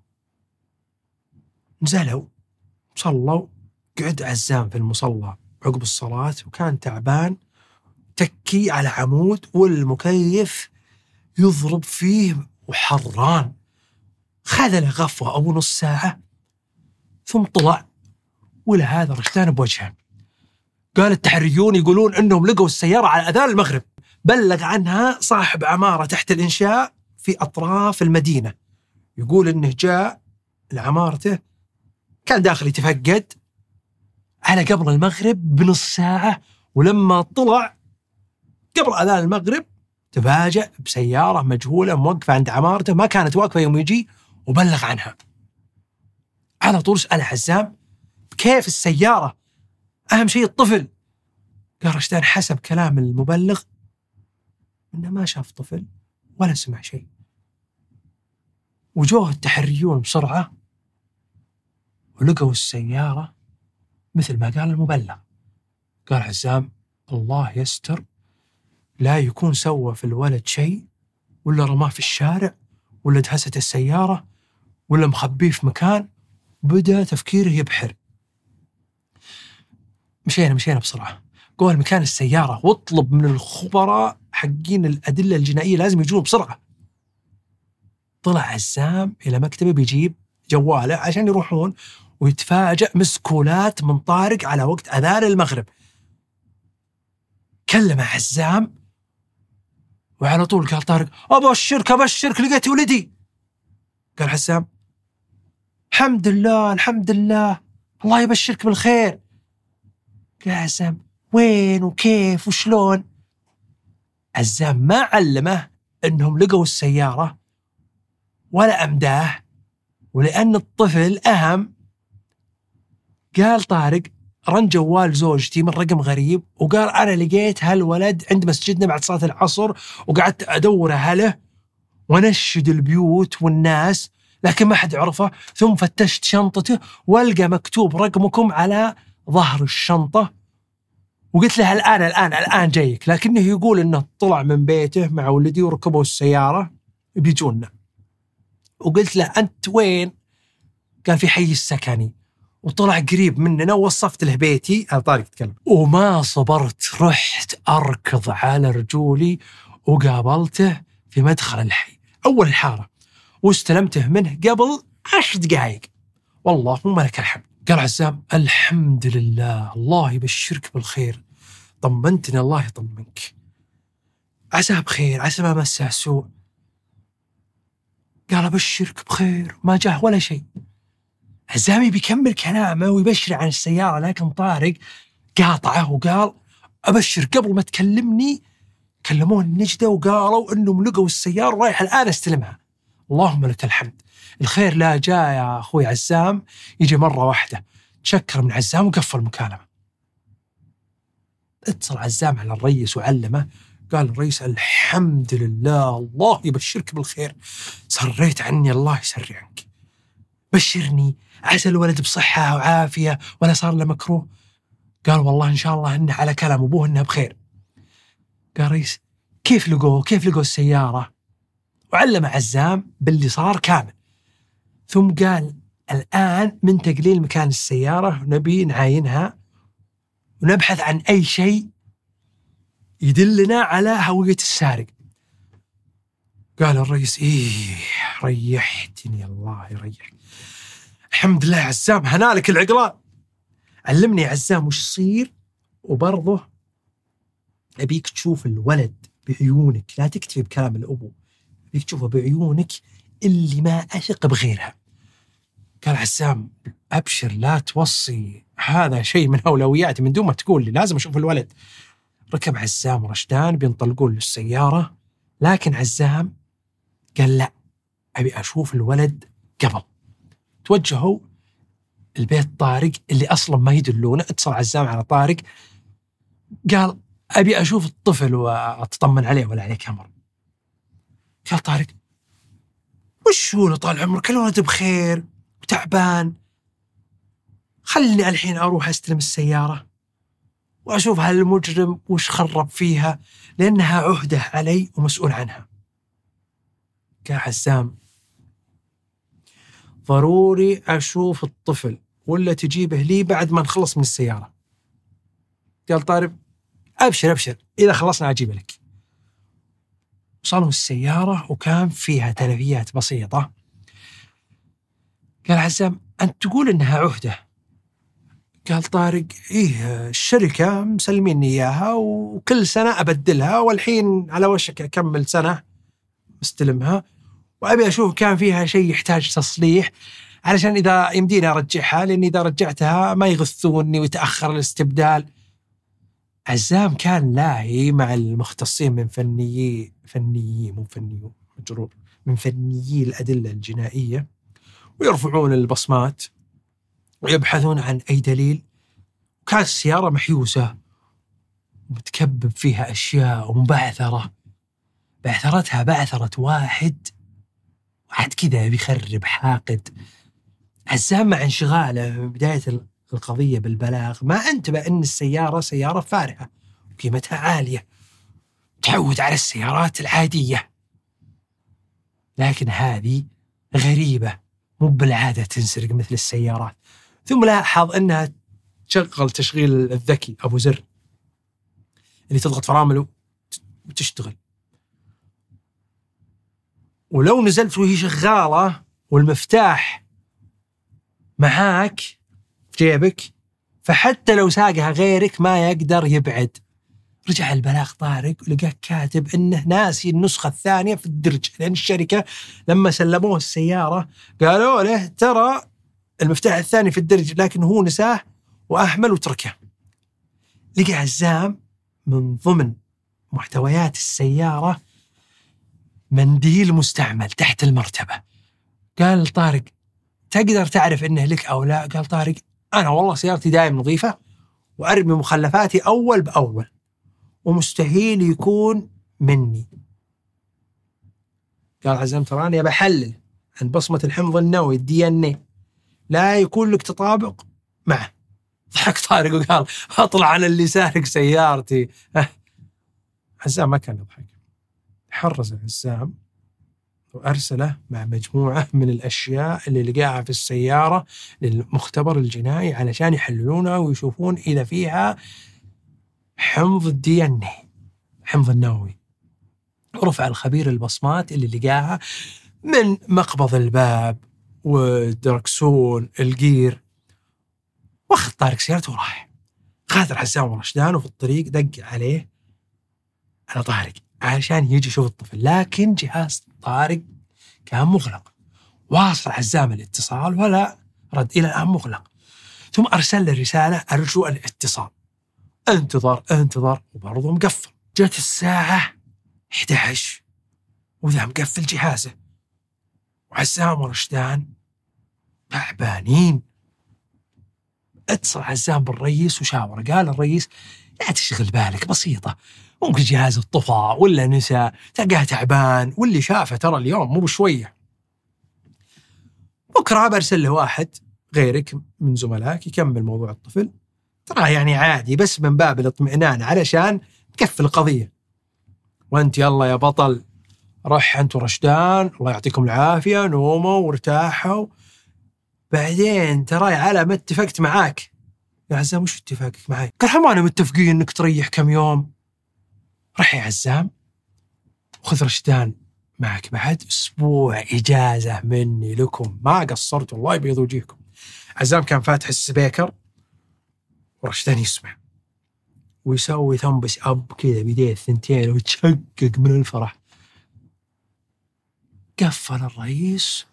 نزلوا صلوا، قعد عزام في المصلى عقب الصلاة وكان تعبان، تكي على عمود والمكيف يضرب فيه وحران. خذ له غفوة أو نص ساعة ثم طلع، ولا هذا رشدان بوجهه. قال التحريون يقولون إنهم لقوا السيارة على أذان المغرب، بلغ عنها صاحب عمارة تحت الإنشاء في أطراف المدينة، يقول إنه جاء لعمارته كان داخل يتفقد على قبل المغرب بنص ساعة، ولما طلع قبل أذان المغرب تفاجأ بسيارة مجهولة موقفة عند عمارته، ما كانت واقفة يوم يجي، وبلغ عنها. على طول سأل عزام كيف السيارة؟ أهم شيء الطفل. قال رشدان حسب كلام المبلغ إنه ما شاف طفل ولا سمع شيء. وجوه التحريون بسرعة ولقوا السيارة مثل ما قال المبلغ. قال عزام الله يستر، لا يكون سوى في الولد شيء، ولا رماه في الشارع، ولا دهست السيارة، ولا مخبيه في مكان. بدأ تفكيره يبحر. مشينا مشينا بسرعة، قول مكان السيارة واطلب من الخبراء حقين الأدلة الجنائية لازم يجون بسرعة. طلع عزام إلى مكتبه بيجيب جواله عشان يروحون، ويتفاجأ مسكولات من طارق على وقت أذان المغرب. كلم عزام وعلى طول قال طارق أبشرك أبشرك لقيت ولدي. قال عزام الحمد لله الحمد لله الله يبشرك بالخير. قال عزام وين وكيف وشلون؟ عزام ما علمه أنهم لقوا السيارة ولا أمداه ولأن الطفل أهم، قال طارق رن جوال زوجتي من رقم غريب وقال أنا لقيت هالولد عند مسجدنا بعد صلاة العصر وقعدت أدور أهله ونشد البيوت والناس لكن ما حد عرفه، ثم فتشت شنطته والقى مكتوب رقمكم على ظهر الشنطة، وقلت له الآن الآن الآن جايك، لكنه يقول إنه طلع من بيته مع ولدي وركبوا السيارة بيجونا. وقلت له أنت وين؟ قال في حي السكني، وطلع قريب مننا ووصفت له بيتي. أنا طارق تكلم. وما صبرت، رحت أركض على رجولي وقابلته في مدخل الحي أول الحارة واستلمته منه قبل عشر دقائق. والله مو لك الحمد. قال عزام الحمد لله، الله يبشرك بالخير، طمنتني الله يطمنك، عسى بخير، عسى ما مسه سوء. قال أبشرك بخير، ما جاه ولا شيء. عزامي بيكمل كلامه ويبشر عن السيارة، لكن طارق قاطعه وقال أبشر قبل ما تكلمني كلمون النجدة وقالوا إنهم لقوا السيارة رايح الآن استلمها. اللهم لك الحمد، الخير لا جاء يا أخوي عزام يجي مرة واحدة. تشكر من عزام وقفل المكالمة. اتصل عزام على الرئيس وعلمه، قال الرئيس الحمد لله، الله يبشرك بالخير، سريت عني الله يسري عنك، بشرني عسى الولد بصحة وعافية ولا صار له مكروه. قال والله إن شاء الله إنه على كلام أبوه إنه بخير. قال رئيس كيف لقوه كيف لقوا السيارة؟ وعلم عزام باللي صار كامل، ثم قال الآن من تقليل مكان السيارة نبي نعاينها ونبحث عن أي شيء يدلنا على هوية السارق. قال الرئيس إيه ريحتني، الله يريح، الحمد لله عزام هنالك العقلان. علمني عزام وش يصير، وبرضه أبيك تشوف الولد بعيونك، لا تكتفي بكلام الأبو، أبيك تشوفه بعيونك اللي ما أثق بغيرها. قال عزام أبشر لا توصي، هذا شيء من أولوياتي من دون ما تقول لي، لازم أشوف الولد. ركب عزام ورشدان بينطلقون للسيارة، لكن عزام قال لا أبي أشوف الولد قبل. توجهوا البيت طارق اللي أصلا ما يدلونه. اتصل عزام على طارق قال أبي أشوف الطفل وأتطمن عليه ولا عليك أمر. قال طارق وش هو طال عمرك، الولد بخير وتعبان، خلني الحين أروح أستلم السيارة وأشوف هالمجرم وش خرب فيها، لأنها عهدة علي ومسؤول عنها. قال عزام ضروري أشوف الطفل ولا تجيبه لي بعد ما نخلص من السيارة. قال طارق أبشر أبشر إذا خلصنا أجيب لك. وصلوا السيارة وكان فيها تلفيات بسيطة. قال عزام أنت تقول إنها عهدة؟ قال طارق إيه الشركة مسلميني إياها وكل سنة أبدلها، والحين على وشك أكمل سنة مستلمها، وأبي أشوف كان فيها شيء يحتاج تصليح علشان إذا يمديني أرجعها، لأن إذا رجعتها ما يغثوني ويتأخر الاستبدال. عزام كان لاهي مع المختصين من فنيي فنيي مو فنيو مجرور من فنيي الأدلة الجنائية، ويرفعون البصمات ويبحثون عن أي دليل. وكانت السيارة محيوسة ومتكبب فيها أشياء ومبعثرة، بعثرتها بعثرة واحد واحد كذا بيخرب حاقد. عزام مع انشغاله من بداية القضية بالبلاغ ما انتبه أن السيارة سيارة فارهة وقيمتها عالية، تعود على السيارات العادية، لكن هذه غريبة مو بالعادة تنسرق مثل السيارات. ثم لاحظ أنها تشغل تشغيل الذكي أبو زر اللي تضغط فرامله وتشتغل، ولو نزلت وهي شغالة والمفتاح معاك في جيبك فحتى لو ساقها غيرك ما يقدر يبعد. رجع البلاغ طارق ولقاه كاتب إنه ناسي النسخة الثانية في الدرج، لأن الشركة لما سلموه السيارة قالوا له ترى المفتاح الثاني في الدرج، لكن هو نساه وأهمل وتركه. لقى عزام من ضمن محتويات السيارة منديل مستعمل تحت المرتبة. قال طارق تقدر تعرف إنه لك أو لا؟ قال طارق أنا والله سيارتي دائم نظيفة وأرمي مخلفاتي أول بأول ومستحيل يكون مني. قال عزام تراني بحلل عن بصمة الحمض النووي الدي ان اي لا يكون لك تطابق معه. ضحك طارق وقال أطلع أنا اللي سارق سيارتي. عزام ما كان يضحك، حرز عزام وأرسله مع مجموعة من الأشياء اللي لقاها في السيارة للمختبر الجنائي علشان يحللونها ويشوفون إذا فيها حمض الدي ان اي حمض النووي. ورفع الخبير البصمات اللي لقاها من مقبض الباب ودركسون الجير، واخذ طارق سيارته وراح. غادر عزام ورشدان وفي الطريق دق عليه على طارق علشان يجي يشوف الطفل، لكن جهاز طارق كان مغلق. واصل عزام الاتصال ولا رد، إلى الآن مغلق. ثم أرسل له رسالة أرجو الاتصال. انتظر انتظر وبرضه مقفل. جت الساعة إحدى عشر وذا مقفل جهازه، وعزام ورشدان تعبانين. اتصل عزام بالرئيس وشاور. قال الرئيس لا تشغل بالك، بسيطة، ممكن جهازه طفى ولا نسى، تلقاه تعبان، واللي شافه ترى اليوم مو بشوية. بكرة برسل له واحد غيرك من زملائك يكمل موضوع الطفل، ترى يعني عادي، بس من باب الاطمئنان علشان تكفل القضية. وانت يلا يا بطل رح انت ورشدان الله يعطيكم العافية، نوموا وارتاحوا، بعدين تراي على ما اتفقت معاك. يا عزام وش اتفاقك معاي؟ قال ما أنا متفقين انك تريح كم يوم. رح يا عزام وخذ رشدان معك بعد أسبوع إجازة مني لكم، ما قصرت والله يبيض وجيهكم. عزام كان فاتح السبيكر ورشدان يسمع ويسوي ثنبس أب كذا بيديه الثنتين ويتشقق من الفرح. قفل الرئيس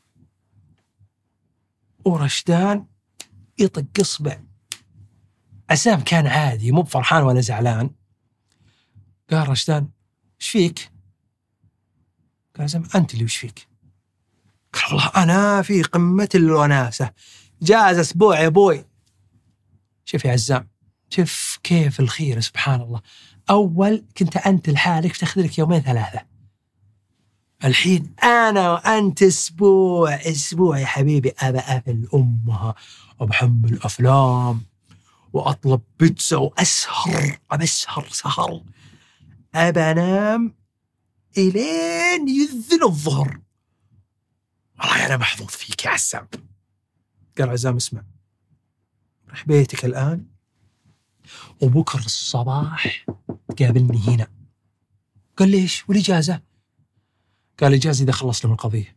ورشدان يطق إصبع. عزام كان عادي، مو بفرحان ولا زعلان. قال رشدان ايش فيك؟ قال عزام انت اللي وش فيك؟ قال والله انا في قمة الوناسة، جاز اسبوع يا ابوي. شوف يا عزام، شوف كيف الخير سبحان الله. اول كنت انت لحالك تاخذ لك يومين ثلاثة، الحين انا وانت اسبوع اسبوع يا حبيبي. ابى اقفل امها وبحمل افلام واطلب بيتزا واسهر، ابى اسهر سهر، ابى انام الين يذن الظهر. والله انا محظوظ فيك يا عزام. قال عزام اسمع، رح بيتك الان وبكره الصباح تقابلني هنا. قال ليش والاجازه؟ قال اجازه اذا خلصنا من القضيه.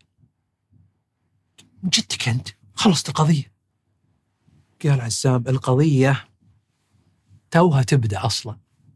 جدك انت خلصت القضيه؟ قال عزام القضيه توها تبدا اصلا.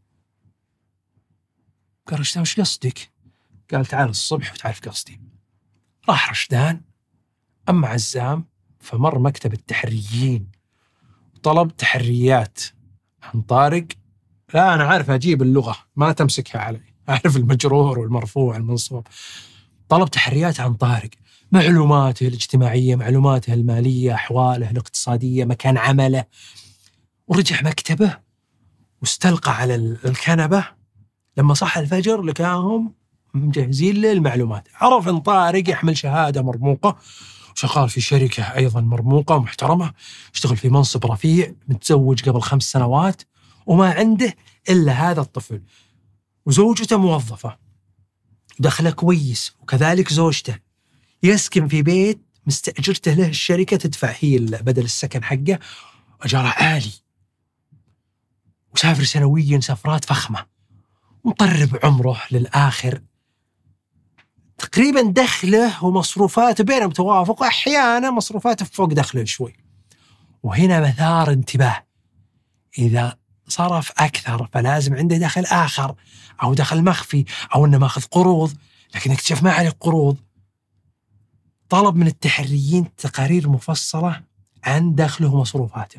قال رشدان وش قصدك؟ قال تعال الصبح وتعرف قصدي. راح رشدان. أما عزام فمر مكتب التحريين وطلب تحريات عن طارق. لا أنا عارف أجيب اللغة ما تمسكها علي، أعرف المجرور والمرفوع المنصوب. طلب تحريات عن طارق، معلوماته الاجتماعية، معلوماته المالية، أحواله الاقتصادية، مكان عمله. ورجع مكتبه واستلقى على الكنبة. لما صح الفجر لقاهم مجهزين له المعلومات. عرف ان طارق يحمل شهادة مرموقة وشغال في شركة أيضا مرموقة ومحترمة، يشتغل في منصب رفيع، متزوج قبل خمس سنوات وما عنده إلا هذا الطفل، وزوجته موظفة دخله كويس، وكذلك زوجته يسكن في بيت مستأجرته له الشركة تدفع هي بدل السكن حقه أجاره عالي، وسافر سنويا سفرات فخمة، مطرب عمره للآخر. تقريبا دخله ومصروفاته بينهم توافق، أحيانا مصروفاته فوق دخله شوي. وهنا مثار انتباه، إذا صرف أكثر فلازم عنده دخل آخر أو دخل مخفي أو أنه ماخذ قروض، لكن اكتشف ما عليه قروض. طلب من التحريين تقارير مفصلة عن دخله ومصروفاته.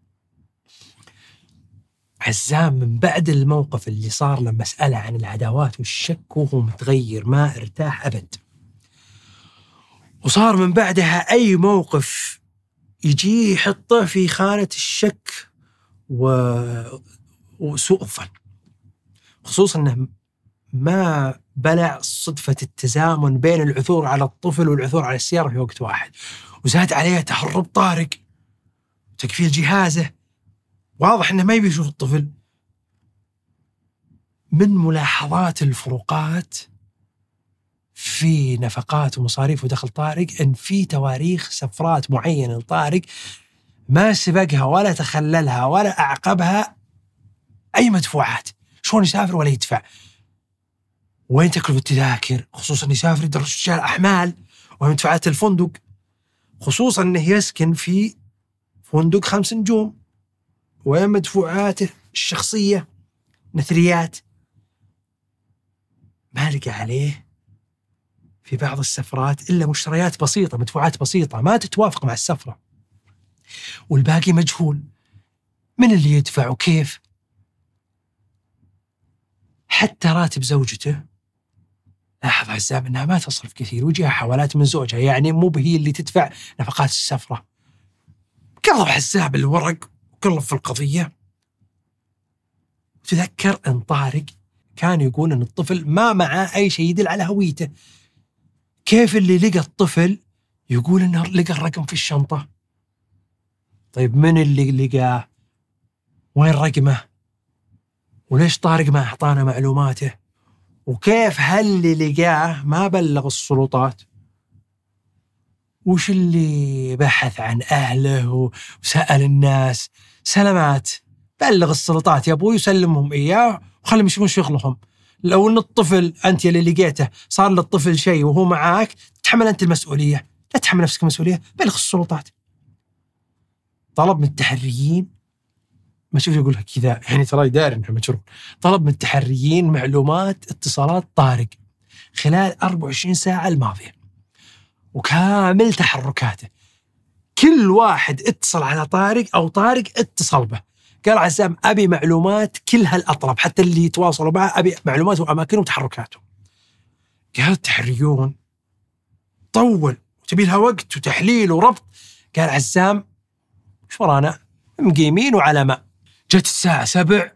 عزام من بعد الموقف اللي صار لما سأله عن العداوات والشك وهو متغير، ما ارتاح أبد. وصار من بعدها أي موقف يجي يحطه في خانة الشك و... وسوء الظن، خصوصا أنه ما بلع صدفة التزامن بين العثور على الطفل والعثور على السيارة في وقت واحد، وزاد عليها تهرب طارق وتقفيل جهازه. واضح أنه ما يبي يشوف الطفل. من ملاحظات الفروقات في نفقات ومصاريف ودخل طارق أن في تواريخ سفرات معينة لطارق ما سبقها ولا تخللها ولا أعقبها أي مدفوعات. شلون يسافر ولا يدفع؟ وين تكلفة التذاكر؟ خصوصا يسافر يدرس رجال أحمال، وين مدفوعات الفندق، خصوصا أنه يسكن في فندق خمس نجوم، وين مدفوعاته الشخصية نثريات. ما لقى عليه في بعض السفرات إلا مشتريات بسيطة، مدفوعات بسيطة ما تتوافق مع السفرة، والباقي مجهول من اللي يدفع وكيف. حتى راتب زوجته لاحظ عزام أنها ما تصرف كثير ويجيها حوالات من زوجها، يعني مو هي اللي تدفع نفقات السفرة. قلب عزام الورق وقلب في القضية، وتذكر أن طارق كان يقول أن الطفل ما معه أي شيء يدل على هويته. كيف اللي لقى الطفل يقول أنه لقى الرقم في الشنطة؟ طيب من اللي لقاه؟ وين رقمه؟ وليش طارق ما أعطانا معلوماته؟ وكيف هل اللي لقاه ما بلغ السلطات؟ وش اللي بحث عن أهله وسأل الناس؟ سلامات، بلغ السلطات يا أبوي وسلمهم إياه وخلهم يشوفون شغلهم. لو أن الطفل أنت اللي لقيته صار للطفل شيء وهو معاك، تحمل أنت المسؤولية، لا تحمل نفسك المسؤولية، بلغ السلطات. طلب من التحريين، ما شوف يقولها كذا يعني ترى داري إنه مجرور. طلب من التحريين معلومات اتصالات طارق خلال أربع وعشرين ساعة الماضية وكامل تحركاته. كل واحد اتصل على طارق أو طارق اتصل به. قال عزام أبي معلومات كل هالأطراف، حتى اللي يتواصلوا معه أبي معلومات وأماكن وتحركاته. قال التحريون طول وتبي لها وقت وتحليل وربط. قال عزام شو ورانا مقيمين وعلى ما. جت الساعة سبع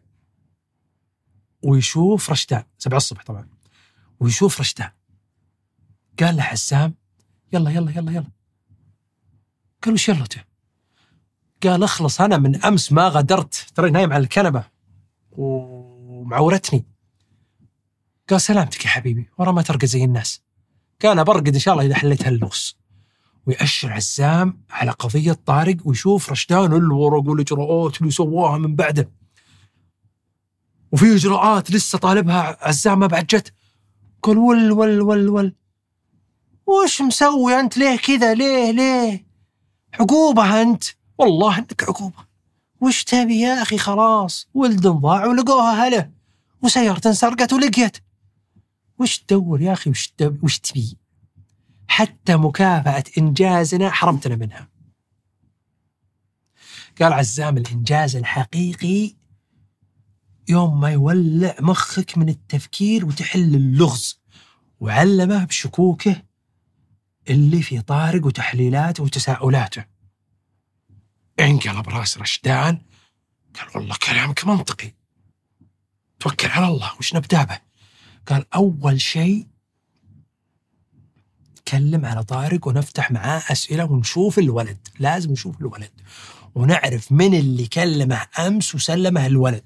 ويشوف رشدان، سبع الصبح طبعا، ويشوف رشدان. قال له عزام يلا يلا يلا يلا. قال وش يلته؟ قال اخلص أنا من أمس ما غدرت، ترى نايم على الكنبة ومعورتني. قال سلامتك يا حبيبي، ورا ما ترقد زي الناس. قال برقد إن شاء الله إذا حليت هاللغز. ويأشر عزام على قضية طارق ويشوف رشدان الورق والإجراءات اللي سواها من بعده، وفي إجراءات لسه طالبها عزام ما بعد جت. قال ول ول ول ول وش مسوي أنت؟ ليه كذا؟ ليه ليه عقوبة أنت؟ والله أنك عقوبة. وش تبي يا أخي؟ خلاص ولد ضاع ولقوها هله، وسيارة انسرقت ولقيت. وش تدور يا أخي؟ وش تبي؟ وش تبي؟ حتى مكافأة إنجازنا حرمتنا منها. قال عزام الإنجاز الحقيقي يوم ما يولع مخك من التفكير وتحل اللغز. وعلمه بشكوكه اللي في طارق وتحليلاته وتساؤلاته. انقلب راس رشدان، قال والله كلامك منطقي، توكل على الله، وش نبدأ به؟ قال أول شيء نتكلم على طارق ونفتح معاه أسئلة ونشوف الولد، لازم نشوف الولد ونعرف من اللي كلمه أمس وسلمه الولد.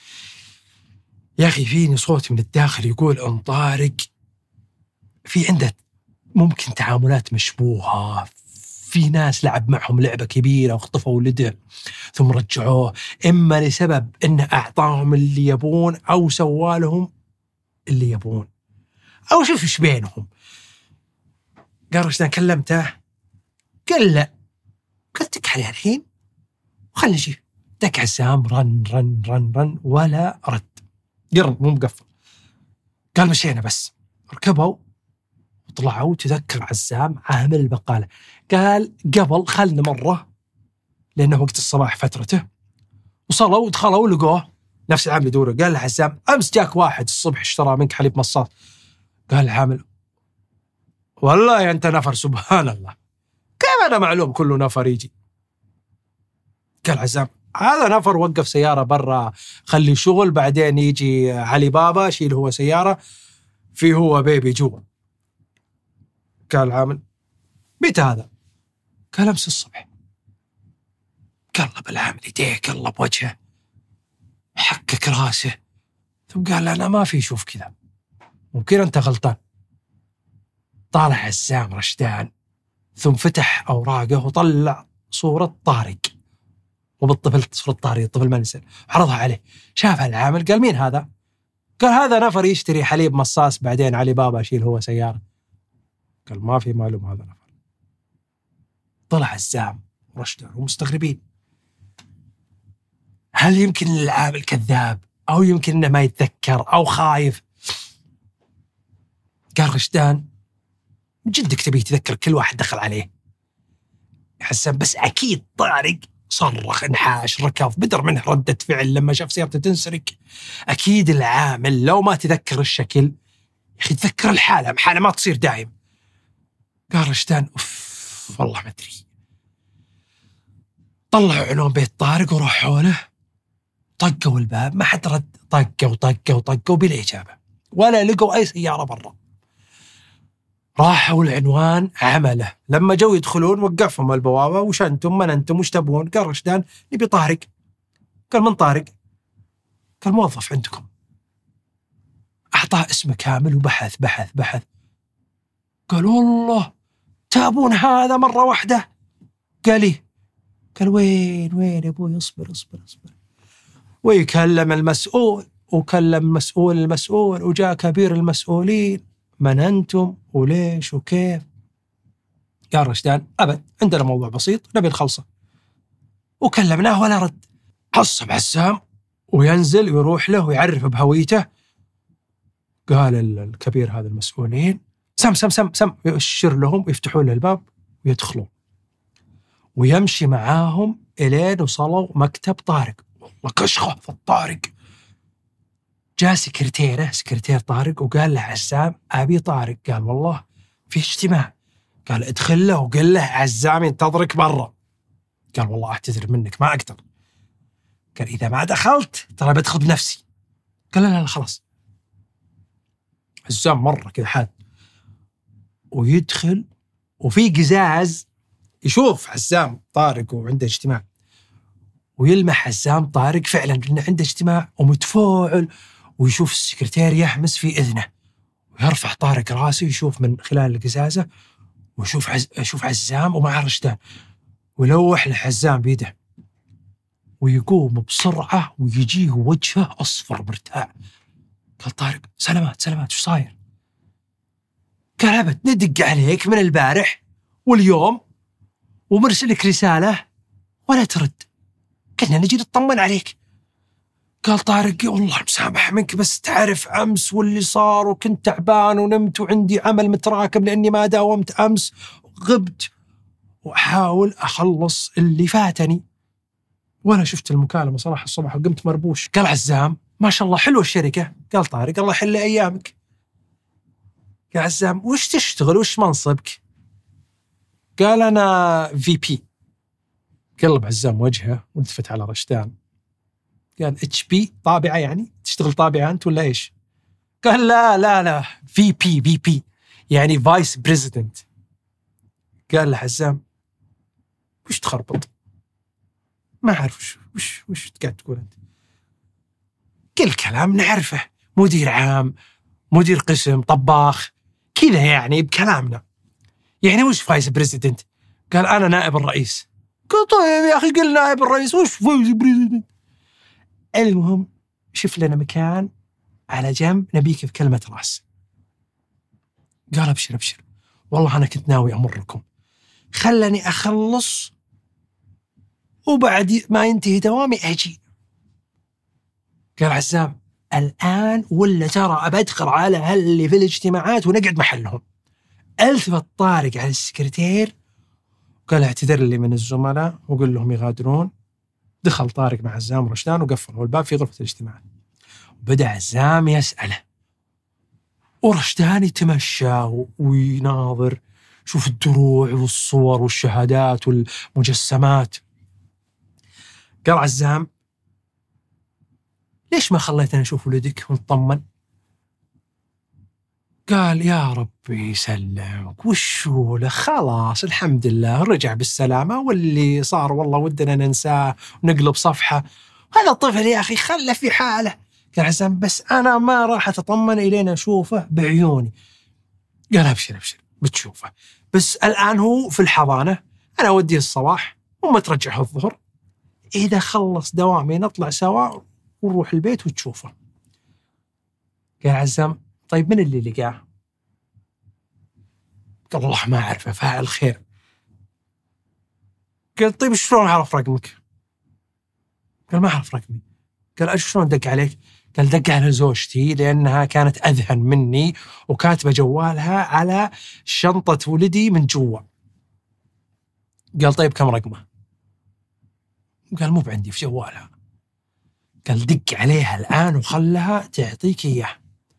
يا أخي فيني صوت من الداخل يقول أن طارق في عنده ممكن تعاملات مشبوهة، في ناس لعب معهم لعبة كبيرة واخطفوا ولده ثم رجعوه، إما لسبب إنه أعطاهم اللي يبون أو سوالهم اللي يبون أو شوف إيش بينهم. قال رشدان كلمته؟ قال لا. قلت لك عليه الحين وخلنا نشوف. دك عزام رن رن رن رن ولا رد، يرن مو مقفل. قال مشينا بس. ركبوا وطلعوا. تذكر عزام عامل البقالة قال قبل خلنا مرة لأنه وقت الصباح فترته، وصلوا ودخلوا ولقوه نفس العامل يدوره. قال له عزام أمس جاك واحد الصبح اشترى منك حليب مصاص. قال العامل والله أنت نفر سبحان الله، كيف أنا معلوم كله نفر يجي؟ قال عزام هذا نفر وقف سيارة برا خلي شغل، بعدين يجي علي بابا شيل هو سيارة في هو بيبي جوا. قال عامل متى هذا؟ قال أمس الصبح. قلب العامل يديه قلب وجهه حكك راسه، ثم قال أنا ما في شوف كذا، ممكن أنت غلطان. طالع عزام رشدان ثم فتح أوراقه وطلع صورة طارق، وبالطفل صورة طارق الطفل منزل عرضها عليه. شافها العامل قال مين هذا؟ قال هذا نفر يشتري حليب مصاص بعدين علي بابا شيل هو سيارة. قال ما في معلوم هذا نفر. طلع عزام ورشدان ومستغربين، هل يمكن العامل كذاب أو يمكن إنه ما يتذكر أو خايف؟ قال رشدان جدك تبي تذكر كل واحد دخل عليه؟ حسن بس أكيد طارق صرخ انحاش ركض بدر منه ردة فعل لما شاف سيارته تنسرق. أكيد العامل لو ما تذكر الشكل يا أخي تذكر الحالة، حالة ما تصير دائم. قال رشدان أوف والله ما أدري. طلعوا عنوان بيت طارق وروحوا له، طقوا الباب ما حد رد، طقوا طقوا طقوا بلا إجابة ولا لقوا أي سيارة برا. راحوا العنوان عمله، لما جو يدخلون وقفهم البوابة وش أنتم من أنتم وش تبون؟ قال رشدان نبي طارق. قال من طارق؟ قال موظف عندكم. أعطاه اسمه كامل وبحث بحث بحث. قال والله تابون هذا مرة واحدة؟ قال إيه. قال وين وين يا أبوي اصبر اصبر اصبر. ويكلم المسؤول وكلم المسؤول المسؤول وجاء كبير المسؤولين من أنتم وليش وكيف. قال رشدان أبد عندنا موضوع بسيط نبي نخلصه. وكلمناه ولا رد. عصب عزام وينزل ويروح له ويعرف بهويته. قال الكبير هذا المسؤولين سم سم سم سم يشير لهم ويفتحون له الباب ويدخلون، ويمشي معاهم إلين وصلوا مكتب طارق. والله كشخة في الطارق. جاء سكرتيره سكرتير طارق وقال له عزام أبي طارق. قال والله في اجتماع. قال ادخل له وقل له عزام ينتظرك برا. قال والله أعتذر منك ما أقدر. قال إذا ما دخلت ترى بدخل بنفسي. قال لا لا خلاص. عزام مرة كذا حاد ويدخل وفي قزاز يشوف عزام طارق وعنده اجتماع، ويلمح عزام طارق فعلا إنه عنده اجتماع ومتفاعل، ويشوف السكرتير يحمس في إذنه، ويرفع طارق راسه يشوف من خلال القزازة ويشوف عز... يشوف عزام ومع رشدان، ويلوح له عزام بيده ويقوم بسرعة ويجيه وجهه أصفر مرتاع. قال طارق سلامات سلامات شو صاير؟ قال أبد ندق عليك من البارح واليوم ومرسلك رسالة ولا ترد، كنا نجي نطمن عليك. قال طارق والله مسامح منك بس تعرف أمس واللي صار وكنت تعبان ونمت وعندي عمل متراكم لأني ما داومت أمس وغبت وأحاول أخلص اللي فاتني وأنا شفت المكالمة صراحة الصبح وقمت مربوش. قال عزام ما شاء الله حلوة الشركة. قال طارق الله يحل أيامك. قال عزام وش تشتغل وش منصبك؟ قال أنا في بي. قلب عزام وجهه والتفت على رشدان قال اتش بي طابعة يعني تشتغل طابعة أنت ولا إيش؟ قال لا لا لا في بي في بي يعني فايس بريزيدنت. قال له عزام وش تخربط؟ ما أعرف وش وش وش قاعد تقول أنت؟ كل كلام نعرفه، مدير عام مدير قسم طباخ كذا يعني بكلامنا. يعني وش فايس بريزيدنت؟ قال أنا نائب الرئيس. قال طيب يا أخي قل نائب الرئيس وش فايس بريزيدنت؟ المهم شوف لنا مكان على جنب نبيك بكلمة راس. قال أبشر أبشر والله أنا كنت ناوي أمركم، خلني أخلص وبعد ما ينتهي دوامي أجي. قال عزام الآن ولا ترى أبدخل على هاللي في الاجتماعات ونقعد محلهم. التفت طارق على السكرتير وقال اعتذر لي من الزملاء وقل لهم يغادرون. دخل طارق مع عزام ورشدان وقفلوا الباب في غرفة الاجتماع. وبدأ عزام يسأله ورشدان يتمشى ويناظر، شوف الدروع والصور والشهادات والمجسمات. قال عزام ليش ما خليتنا نشوف ولدك ونطمن؟ قال يا ربي يسلمك، وشو له، خلاص الحمد لله رجع بالسلامة، واللي صار والله ودنا ننساه ونقلب صفحة. هذا الطفل يا أخي خله في حاله. قال عزام بس أنا ما راح أتطمن إلينا أشوفه بعيوني. قال أبشر أبشر بتشوفه، بس الآن هو في الحضانة، أنا أوديه الصباح وما ترجعه الظهر، إذا خلص دوامي نطلع سوا ونروح البيت وتشوفه. قال عزام طيب من اللي لقاه؟ قال والله ما أعرفه، فاعل خير. قال طيب شلون أعرف رقمك؟ قال ما أعرف رقمي. قال أجل شلون دق عليك؟ قال دق على زوجتي لأنها كانت أذهن مني وكاتبة جوالها على شنطة ولدي من جوا. قال طيب كم رقمه؟ قال مو بعندي في جوالها. قال دق عليها الآن وخلها تعطيك إياه.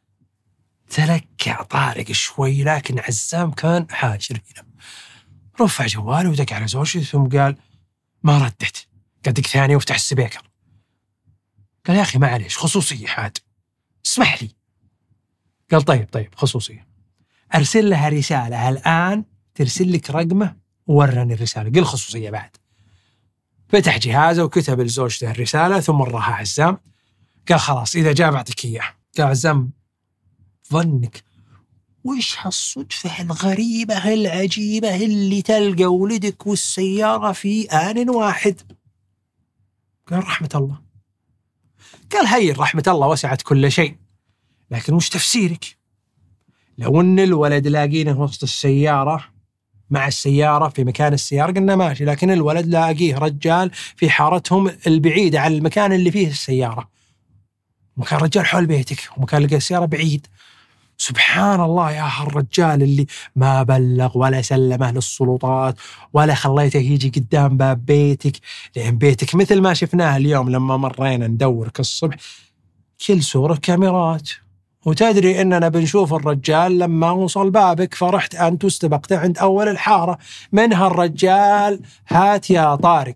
تلكع طارق شوي، لكن عزام كان حاجر هنا. رفع جواله ودق على زوجتي ثم قال ما ردت. قال دق ثاني وافتح السبيكر. قال يا أخي معليش خصوصية حاد، اسمح لي. قال طيب طيب خصوصية، أرسل لها رسالة الآن ترسل لك رقمه وورني الرسالة. قل خصوصية بعد. فتح جهازه وكتب لزوجته الرسالة ثم راها عزام. قال خلاص إذا جاء بعطيك إياه. قال عزام ظنك وش هالصدفة الغريبة العجيبة اللي تلقى ولدك والسيارة في آن واحد؟ قال رحمة الله. قال هي رحمة الله وسعت كل شيء، لكن وش تفسيرك؟ لو ان الولد لاقينه وسط السيارة مع السيارة في مكان السيارة قلنا ماشي، لكن الولد لاقيه رجال في حارتهم البعيدة عن المكان اللي فيه السيارة، وكان رجال حول بيتك ومكان لقى السيارة بعيد. سبحان الله يا هالرجال اللي ما بلغ ولا سلمه للسلطات ولا خليته يجي قدام باب بيتك، لأن بيتك مثل ما شفناه اليوم لما مرينا ندورك الصبح كل صورة كاميرات، وتدري إننا بنشوف الرجال لما وصل بابك، فرحت أنت واستبقت عند أول الحارة من هالرجال. هات يا طارق.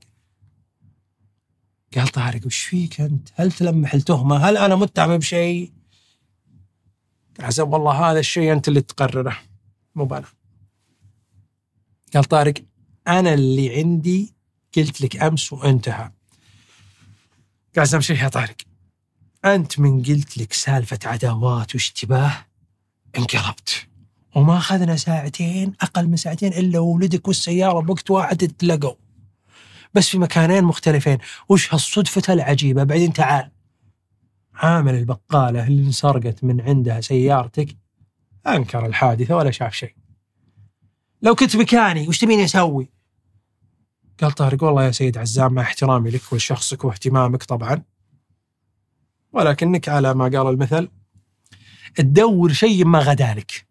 قال طارق وش فيك أنت؟ هل تلمح التهمة؟ هل أنا متهم بشيء؟ عزام والله هذا الشيء أنت اللي تقرره مو أنا. قال طارق أنا اللي عندي قلت لك أمس وانتهى. قال عزام شيء يا طارق، أنت من قلت لك سالفة عداوات واشتباه انقلبت، وما أخذنا ساعتين أقل من ساعتين إلا ولدك والسيارة بوقت واحد تلقوا بس في مكانين مختلفين. وش هالصدفة العجيبة؟ بعدين تعال عامل البقالة اللي انسرقت من عندها سيارتك أنكر الحادثة ولا شاف شيء. لو كنت مكاني وش تبيني أسوي؟ قال طارق والله يا سيد عزام مع احترامي لك ولشخصك واهتمامك طبعا، ولكنك على ما قال المثل تدور شيء ما غدالك.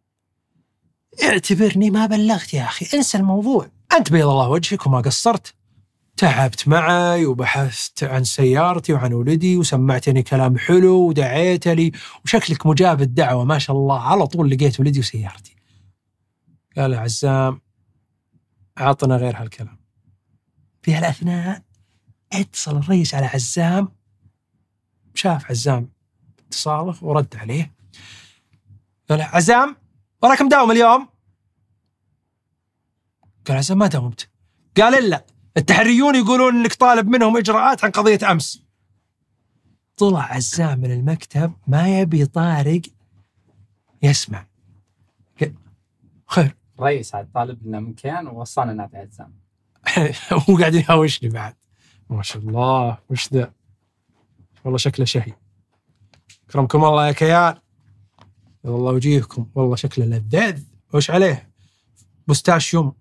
اعتبرني ما بلغت يا أخي، انسى الموضوع. أنت بيض الله وجهك وما قصرت، تعبت معي وبحثت عن سيارتي وعن ولدي وسمعتني كلام حلو ودعيت لي وشكلك مجاب الدعوة ما شاء الله، على طول لقيت ولدي وسيارتي. قال عزام عطنا غير هالكلام. في هالأثناء اتصل الرئيس على عزام، شاف عزام اتصاله ورد عليه. قال عزام وراك مداوم اليوم؟ قال عزام ما داومت. قال إلا التحريون يقولون انك طالب منهم اجراءات عن قضية امس. طلع عزام من المكتب ما يبي طارق يسمع. خير رئيس عاد طالب لنا مكان ووصانا نادي عزام. هو قاعد يهاوشني بعد. ما شاء الله وش ذا، والله شكله شهي. كرمكم الله يا كيان، والله وجيهكم والله شكله لذيذ. وش عليه؟ بوستاشيوم.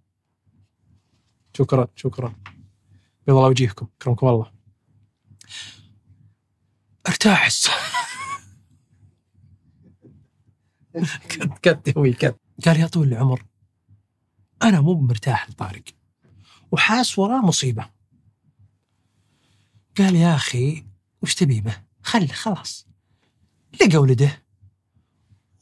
شكرا شكرا بالله وجيهكم كرمكم الله. ارتاح كت كت هوي كت. قال يا طول العمر أنا مو مرتاح لطارق وحاس وراه مصيبة. قال يا أخي وش تبي به؟ خلي خلاص لقى ولده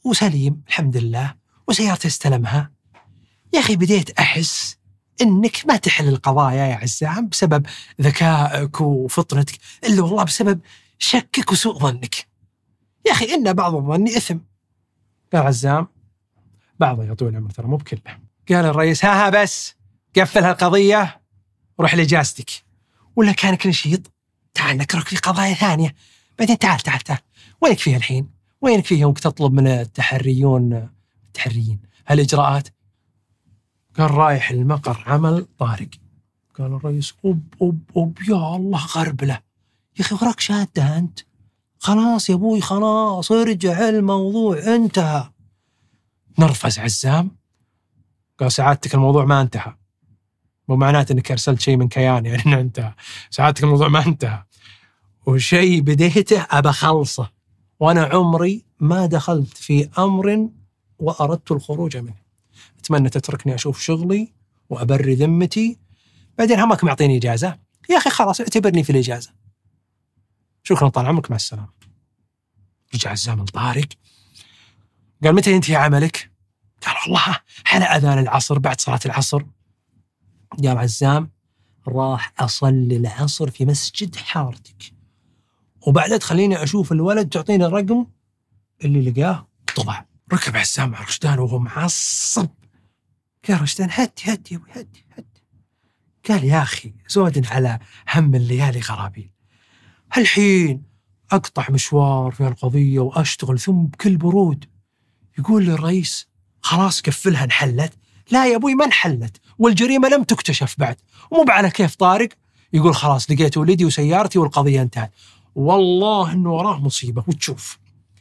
وسليم الحمد لله وسيارته استلمها. يا أخي بديت أحس إنك ما تحل القضايا يا عزام بسبب ذكائك وفطنتك، إلا والله بسبب شكك وسوء ظنك. يا أخي إن بعض الظن إثم. قال عزام بعضه يا طويل العمر ترى مو بكله. قال الرئيس ها ها بس قفل هالقضية وروح لإجازتك، ولا كانك نشيط تعال نكرك في قضايا ثانية. بعدين تعال تعال تعال وينك فيها الحين؟ وينك فيها يومك تطلب من التحريون التحريين هالإجراءات؟ قال رايح المقر عمل طارق. قال الرئيس أوب أوب أوب يا الله غربله. يا أخي وراك شهادة أنت؟ خلاص يا أبوي خلاص ارجع الموضوع انتهى. نرفز عزام. قال سعادتك الموضوع ما انتهى، مو معناته انك ارسلت شيء من كيان يعني انه انتهى. سعادتك الموضوع ما انتهى، وشيء بديته ابى خلصه، وانا عمري ما دخلت في امر واردت الخروج منه. اتمنى تتركني اشوف شغلي وابري ذمتي، بعدين همك معطيني اجازه. يا اخي خلاص اعتبرني في الاجازه. شكرا طال عمرك مع السلامه. رجع عزام الطارق. قال متى ينتهي عملك؟ قال والله حان اذان العصر بعد صلاه العصر. قال عزام راح اصلي العصر في مسجد حارتك، وبعدها تخليني اشوف الولد تعطيني الرقم اللي لقاه طبع. ركب عزام مع رشدان وهو معصب. قال رشدان هدي هدي هدي هدي. قال يا اخي زود على هم الليالي غرابيل، هالحين اقطع مشوار في القضيه واشتغل ثم بكل برود يقول لي الرئيس خلاص كفلها انحلت. لا يا ابوي ما انحلت والجريمه لم تكتشف بعد، ومو على كيف طارق يقول خلاص لقيت ولدي وسيارتي والقضيه انتهت. والله انه وراه مصيبه. وتشوف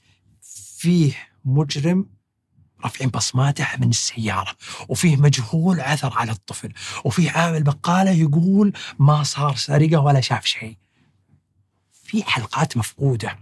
فيه مجرم رافعين بصماته من السياره، وفيه مجهول عثر على الطفل، وفيه عامل بقاله يقول ما صار سرقه ولا شاف شيء. في حلقات مفقوده.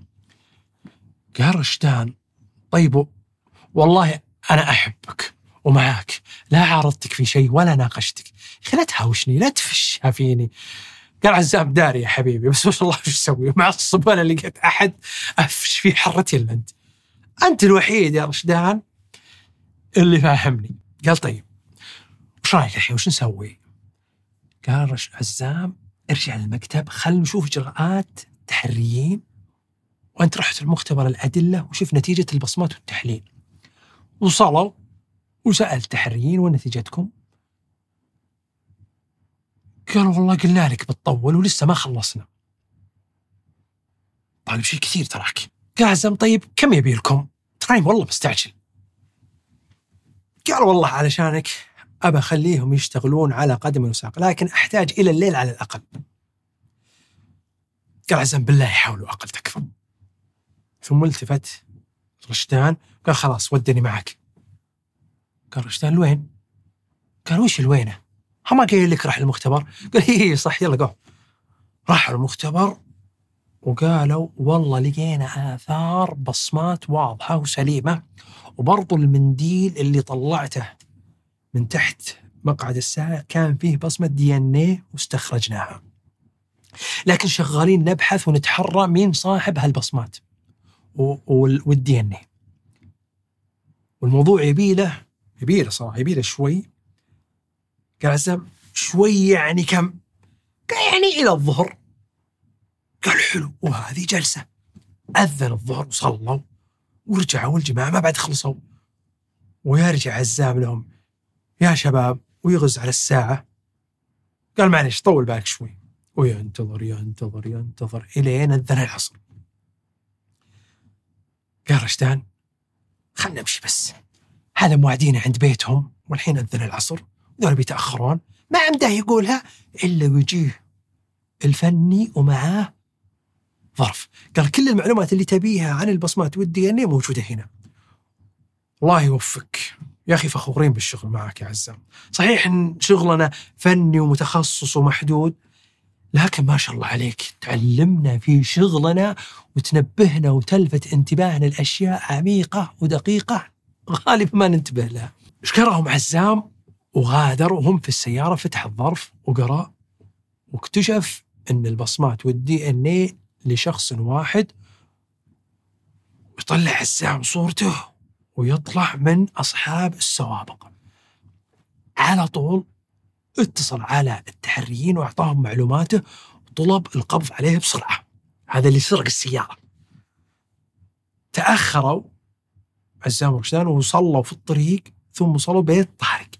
قال رشدان طيب والله أنا أحبك ومعاك، لا عارضتك في شيء ولا ناقشتك، لا تهاوشني لا تفشها فيني. قال عزام داري يا حبيبي بس ما شاء الله وش أسوي معصب ولا لقيت أحد أفش في حرتي إلا أنت. أنت الوحيد يا رشدان اللي فاهمني. قال طيب وش رأيك الحين وش نسوي؟ قال رش عزام ارجع للمكتب خل نشوف إجراءات تحريين، وأنت رحت المختبر الأدلة وشوف نتيجة البصمات والتحليل. وصلوا وسأل تحريين ونتيجتكم؟ قالوا والله قلنا لك بتطول ولسه ما خلصنا. طالب شيء كثير تراك. قال عزام طيب كم يبي لكم؟ تراي والله مستعجل. قال والله علشانك أبى أخليهم يشتغلون على قدم وساق، لكن أحتاج إلى الليل على الأقل. قال عزام بالله يحاولوا أقل تكفى. ثم التفت رشدان قال خلاص ودني معك. قال رشدان لوين؟ قال وش الوينه؟ ما قايل لك راح المختبر؟ قال هي صح يلا قوم. راحوا المختبر وقالوا والله لقينا آثار بصمات واضحة وسليمة، وبرضو المنديل اللي طلعته من تحت مقعد الساعة كان فيه بصمة دي ان ايه واستخرجناها، لكن شغالين نبحث ونتحرى مين صاحب هالبصمات والدي ان ايه. والموضوع يبيله يبيله صراحة يبيله شوي. قال عزام شوي يعني كم؟ قال يعني إلى الظهر. قال حلو. وهذه جلسة أذن الظهر وصلوا ورجعوا الجماعة ما بعد خلصوا، ويرجع عزام لهم يا شباب ويغز على الساعة. قال معليش طول بالك شوي، وينتظر ينتظر ينتظر إلين أذن العصر. قال رشدان خلنا نمشي بس، هذا موعدين عند بيتهم والحين أذن العصر ذولا بيتأخرون، ما عنده يقولها إلا ويجيه الفني ومعاه ظرف. قال كل المعلومات اللي تبيها عن البصمات والدي ان ايه موجودة هنا. الله يوفقك يا أخي، فخورين بالشغل معك يا عزام. صحيح إن شغلنا فني ومتخصص ومحدود، لكن ما شاء الله عليك تعلمنا في شغلنا وتنبهنا وتلفت انتباهنا الأشياء عميقة ودقيقة غالبا ما ننتبه لها. شكرهم عزام وغادر، وهم في السيارة فتح الظرف وقرأ واكتشف أن البصمات والدي ان ايه لشخص واحد، ويطلع عزام صورته ويطلع من أصحاب السوابق. على طول اتصل على التحريين وأعطاهم معلوماته وطلب القبض عليه بسرعة. هذا اللي سرق السيارة. تأخروا عزام ورشدان وصلوا في الطريق، ثم وصلوا بيت طارق.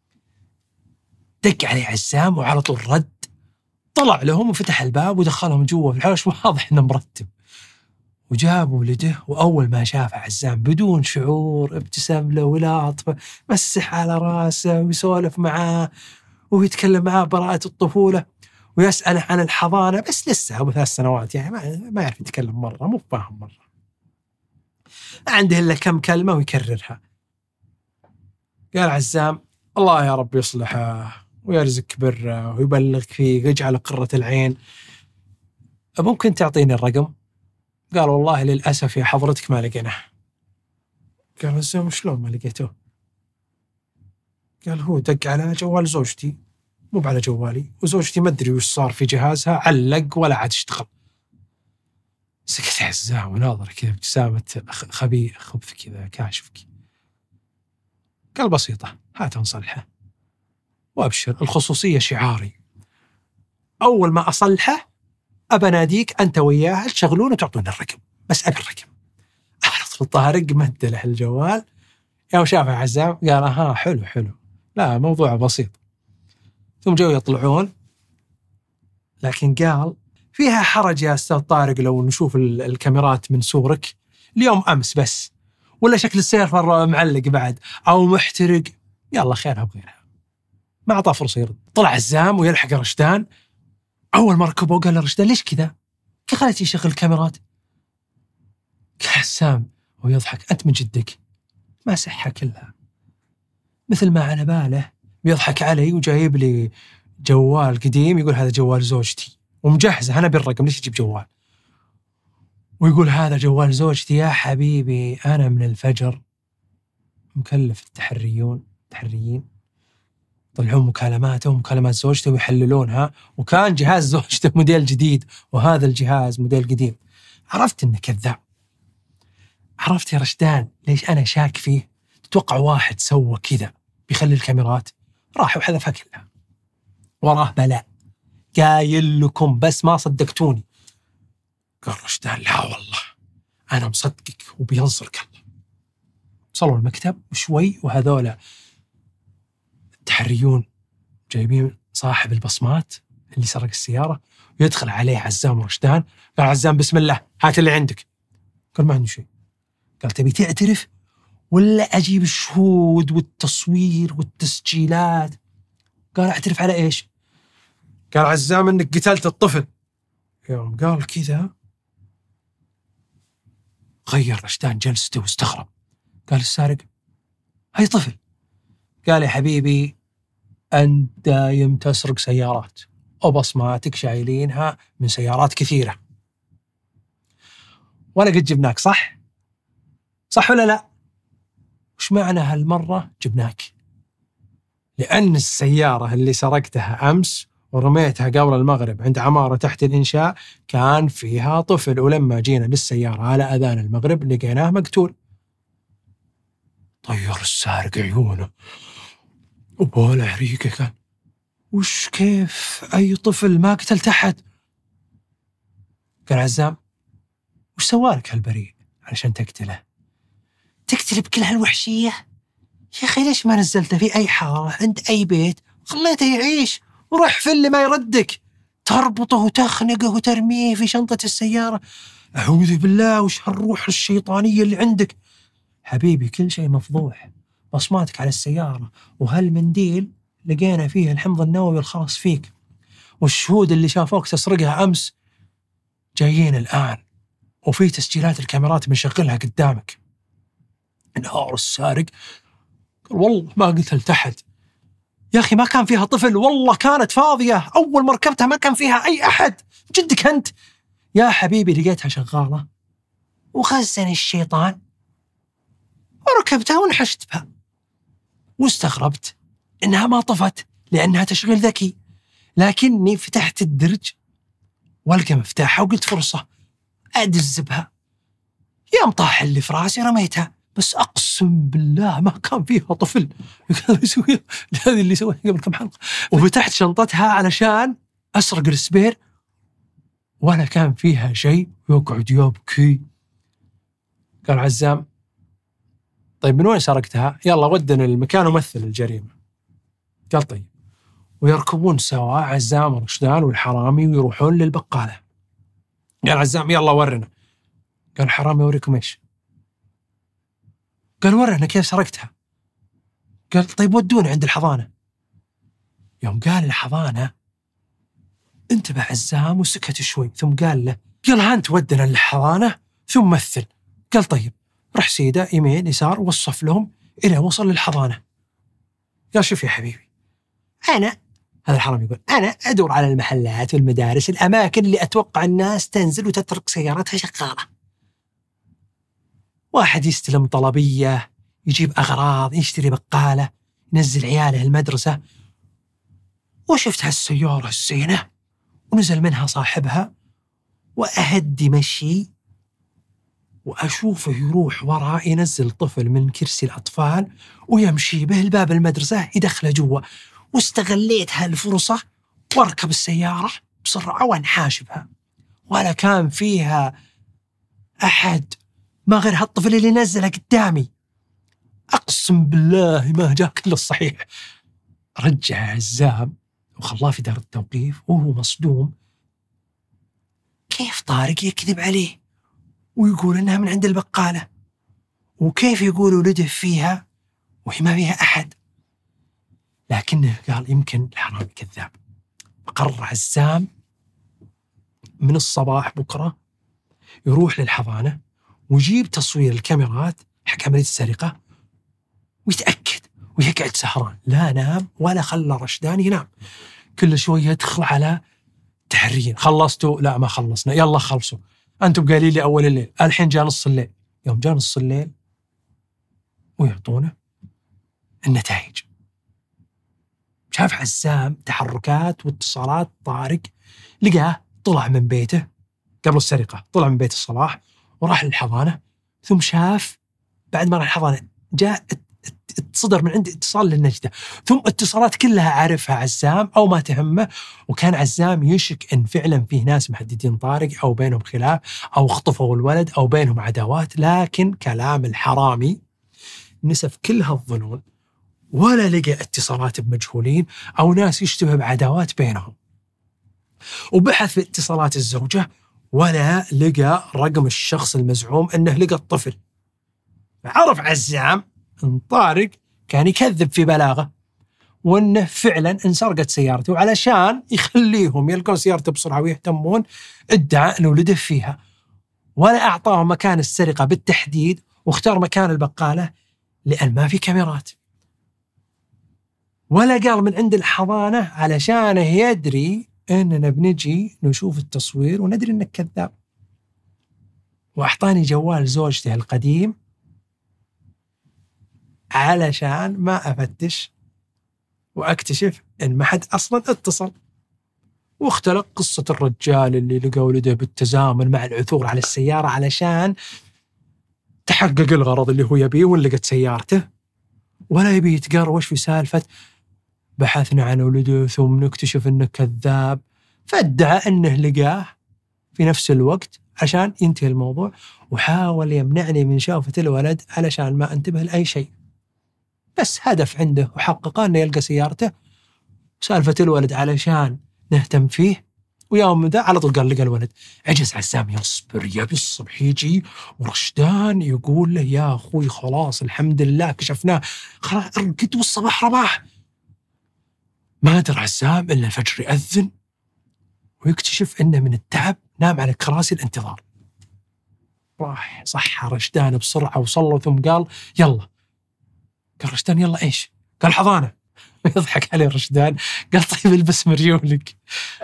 دق عليه عزام وعلى طول رد، طلع لهم وفتح الباب ودخلهم جوا في الحوش، واضح انه مرتب. وجاب ولده، وأول ما شافه عزام بدون شعور ابتسم له ولاطفه، مسح على راسه ويسولف معاه ويتكلم معاه براءة الطفولة ويسأله عن الحضانة، بس لسه أبو ثلاث سنوات يعني ما ما يعرف يتكلم مرة، مو فاهم مرة، عنده إلا كم كلمة ويكررها. قال عزام: الله يا رب يصلحه ويرزقك بره ويبلغك فيه ويجعل قرة العين، ممكن تعطيني الرقم؟ قال: والله للأسف يا حضرتك ما لقيناه. قال عزام: شلون ما لقيته؟ قال: هو دق على جوال زوجتي مو على جوالي، وزوجتي ما أدري وش صار في جهازها، علق ولا عاد اشتغل. سكت عزام وناظر كذا ابتسامة خبي خبث كذا كاشفك. قال: بسيطة، هات نصلحه وأبشر، الخصوصية شعاري، أول ما أصلحه أبى ناديك أنت وياه تشغلون وتعطون الرقم، بس أبي الرقم. أعرض طارق مد له الجوال، يوم شافه عزام قال: ها حلو حلو، لا موضوع بسيط. ثم جو يطلعون، لكن قال: فيها حرج يا أستاذ طارق لو نشوف الكاميرات من صورك اليوم أمس بس، ولا شكل السيرفر معلق بعد أو محترق؟ يلا خيرها بغيرها. ما أعطاه فرصة يرد. طلع عزام ويلحق رشدان. أول ما ركبوا قال رشدان: ليش كذا؟ كيف خليتي يشغل الكاميرات؟ قال عزام ويضحك: أنت من جدك ما سحها كلها، مثل ما على باله بيضحك علي وجايب لي جوال قديم يقول هذا جوال زوجتي ومجهزه أنا بالرقم، ليش يجيب جوال؟ ويقول هذا جوال زوجتي. يا حبيبي أنا من الفجر مكلف التحريون التحريين طلعون مكالماته ومكالمات زوجته ويحللونها، وكان جهاز زوجته موديل جديد وهذا الجهاز موديل قديم. عرفت إنه كذاب. عرفت يا رشدان ليش أنا شاك فيه؟ تتوقع واحد سوى كذا بيخلي الكاميرات؟ راح وحذفها كلها. وراه بلاء قايل لكم بس ما صدقتوني. قال رشدان: لا والله أنا مصدقك وبينصرك الله. وصلوا المكتب وشوي وهذولا التحريون جايبين صاحب البصمات اللي سرق السيارة، ويدخل عليه عزام ورشدان. قال عزام: بسم الله هات اللي عندك. قال: ما عندي شيء. قال: تبي تعترف ولا أجيب الشهود والتصوير والتسجيلات؟ قال: أعترف على إيش؟ قال عزام: إنك قتلت الطفل. يوم قال كذا غير رشدان جلسته واستغرب. قال: السارق هاي طفل. قال: يا حبيبي أنت دايم تسرق سيارات وبصماتك شايلينها من سيارات كثيرة، وأنا قد جبناك، صح؟ صح ولا لا؟ وش معنى هالمرة جبناك؟ لأن السيارة اللي سرقتها أمس ورميتها قبل المغرب عند عمارة تحت الإنشاء كان فيها طفل، ولما جينا للسيارة على أذان المغرب لقيناه مقتول. طير السارق عيونه وبوله عريقه. كان: وش كيف أي طفل ما قتلت أحد؟ قال عزام: وش سوالك هالبريء علشان تقتله؟ تقتل بكل هالوحشية؟ يا أخي ليش ما نزلته في أي حارة عند أي بيت خليته يعيش وروح في اللي ما يردك، تربطه وتخنقه وترميه في شنطة السيارة؟ أعوذ بالله، وش هالروح الشيطانية اللي عندك؟ حبيبي كل شيء مفضوح، بصماتك على السيارة وهالمنديل لقينا فيه الحمض النووي الخاص فيك، والشهود اللي شافوك تسرقها أمس جايين الآن، وفي تسجيلات الكاميرات بنشغلها قدامك. انهار السارق. قال: والله ما قتلت أحد يا أخي، ما كان فيها طفل، والله كانت فاضية، أول ما ركبتها ما كان فيها أي أحد. جدك أنت يا حبيبي لقيتها شغالة وخزني الشيطان وركبتها ونحشت بها، واستغربت إنها ما طفت لأنها تشغيل ذكي، لكني فتحت الدرج والقى مفتاحها وقلت فرصة أدز بها، يوم طاح اللي في راسي رميتها بس أقسم بالله ما كان فيها طفل. هذه اللي سويها قبل كم حلقة. وفتحت شنطتها علشان أسرق السبير ولا كان فيها شيء. يقعد يبكي. قال عزام طيب من وين سرقتها؟ يلا ودنا المكان ومثل الجريمة. قال طيب. ويركبون سوا عزام ورشدان والحرامي ويروحون للبقالة. قال عزام يلا ورنا. قال الحرامي أوريكم إيش؟ قال ورنا كيف سرقتها. قال طيب ودونا عند الحضانة. يوم قال الحضانة انتبه عزام وسكت شوي، ثم قال له يلا أنت ودنا للحضانة ثم مثل. قال طيب. رح سيدة يمين يسار ووصف لهم إلى وصل للحضانة. قال شوف يا حبيبي أنا، هذا الحرامي يقول أنا أدور على المحلات والمدارس، الأماكن اللي أتوقع الناس تنزل وتترك سيارتها شغالة. واحد يستلم طلبية، يجيب أغراض، يشتري بقالة، ينزل عياله المدرسة. وشفت هالسيارة الزينة ونزل منها صاحبها وأهدي مشي وأشوفه يروح وراء ينزل طفل من كرسي الأطفال ويمشي به الباب المدرسة يدخله جوا. واستغليت هالفرصة واركب السيارة بسرعة وانحاشبها، ولا كان فيها أحد ما غير هالطفل اللي نزله قدامي. أقسم بالله ما جاء كل الصحيح. رجع عزام وخلاه في دار التوقيف وهو مصدوم. كيف طارق يكذب عليه ويقول إنها من عند البقالة، وكيف يقول ولده فيها وهي ما فيها أحد؟ لكنه قال يمكن الحرامي كذاب. قرر عزام من الصباح بكرة يروح للحضانة ويجيب تصوير الكاميرات حق عملية السرقة ويتأكد، ويقعد سهران لا نام ولا خلى رشدان ينام. كل شوية يدخل على تحريين. خلصتوا؟ لا ما خلصنا. يلا خلصوا. أنتم قالين لي أول الليل، الحين جاء نص الليل. يوم جاء نص الليل ويعطونه النتائج. شاف عزام تحركات واتصالات طارق، لقاه طلع من بيته قبل السرقة، طلع من بيت الصلاح وراح للحضانة. ثم شاف بعد ما راح الحضانة جاء اتصدر من عنده اتصال للنجدة، ثم اتصالات كلها عارفها عزام أو ما تهمه. وكان عزام يشك إن فعلا فيه ناس محددين طارق أو بينهم خلاف أو خطفوا الولد أو بينهم عداوات. لكن كلام الحرامي نسف كل هالظنون، ولا لقى اتصالات بمجهولين أو ناس يشتبه بعداوات بينهم. وبحث في اتصالات الزوجة ولا لقى رقم الشخص المزعوم أنه لقى الطفل. عرف عزام أن طارق كان يكذب في بلاغه، وأنه فعلا انسرقت سيارته، وعلشان يخليهم يلقون سيارته بسرعة ويهتمون ادعى أنه ولده فيها، ولا أعطاهم مكان السرقة بالتحديد، واختار مكان البقالة لأن ما في كاميرات، ولا قال من عند الحضانة علشان يدري أننا بنجي نشوف التصوير وندري أنك كذاب. وأعطاني جوال زوجته القديم علشان ما أفتش وأكتشف أن ما حد أصلا اتصل. واختلق قصة الرجال اللي لقى ولده بالتزامن مع العثور على السيارة علشان تحقق الغرض اللي هو يبيه، ولقت سيارته ولا يبي يتقروش في سالفة بحثنا عن ولده ثم نكتشف أنه كذاب. فادعى أنه لقاه في نفس الوقت عشان ينتهي الموضوع، وحاول يمنعني من شافة الولد علشان ما انتبه لأي شيء. بس هدف عنده وحققه أنه يلقى سيارته سالفة الولد علشان نهتم فيه. ويوم ذا على طول قال لقى الولد. عجز عزام يصبر، يبي الصبح يجي ورشدان يقول له يا أخوي خلاص الحمد لله كشفناه، خلاص ارقد والصباح رباح. ما أدري عزام إلا الفجر يأذن ويكتشف إنه من التعب نام على كراسي الانتظار. راح صح رشدان بسرعة وصلوا، ثم قال يلا. قال رشدان يلا إيش؟ قال حضانة. يضحك عليه رشدان قال طيب البس مريولك.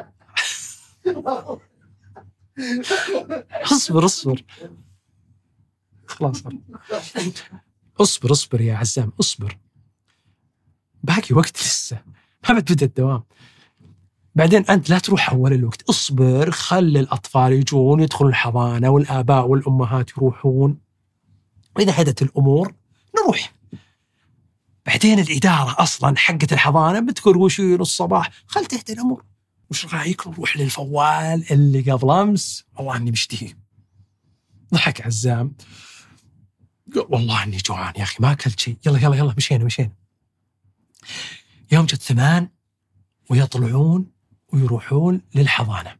اصبر اصبر خلاص اصبر اصبر يا عزام اصبر، باقي وقت لسه، ما بدأ الدوام. بعدين أنت لا تروح أول الوقت، اصبر خلي الأطفال يجون يدخلوا الحضانة والآباء والأمهات يروحون. وإذا هدت الأمور نروح. بعدين الإدارة أصلاً حقت الحضانة بتقول وشي الصباح خل تهدى الأمور، وش رأيك نروح للفوال اللي قبل أمس والله إني مشتهي. ضحك عزام قال والله إني جوعان يا أخي ما أكلت شيء. يلا يلا يلا مشينا مشينا. يوم جت ثمان ويطلعون ويروحون للحضانة،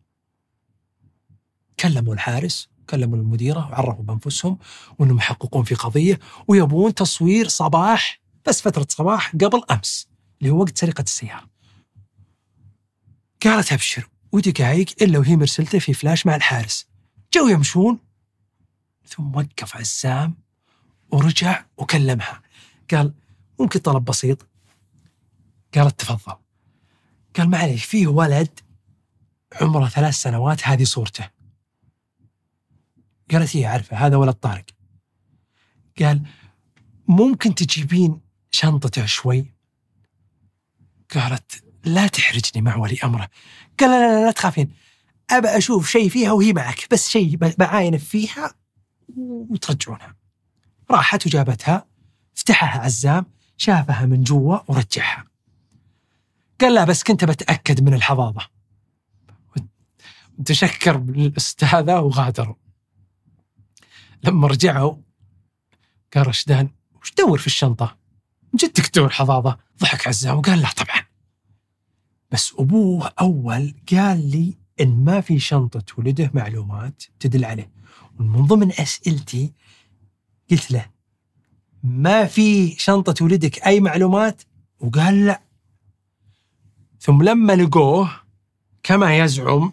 كلموا الحارس كلموا المديرة وعرفوا بأنفسهم وأنهم يحققون في قضية ويبون تصوير صباح، بس فترة صباح قبل أمس اللي هو وقت سرقة السيارة. قالت أبشر ودقائق إلا وهي مرسلته في فلاش مع الحارس. جو يمشون ثم وقف عزام ورجع وكلمها. قال ممكن طلب بسيط؟ قالت تفضل. قال معليش فيه ولد عمره ثلاث سنوات هذه صورته. قالت هي عارفة هذا ولد طارق. قال ممكن تجيبين شنطته شوي؟ قالت لا تحرجني مع ولي أمره. قال لا لا لا, لا تخافين، أبى أشوف شيء فيها وهي معك، بس شيء بعاين فيها وترجعونها. راحت وجابتها، فتحها عزام شافها من جوا ورجعها. قال لا بس كنت بتأكد من الحظاظة. تشكر بالأستاذة وغادروا. لما رجعوا قال رشدان وش دور في الشنطة؟ جدك تدور حظاظة؟ ضحك عزام وقال لا طبعا، بس أبوه أول قال لي إن ما في شنطة ولده معلومات تدل عليه. ومن ضمن أسئلتي قلت له ما في شنطة ولدك أي معلومات؟ وقال لا. ثم لما لقوه كما يزعم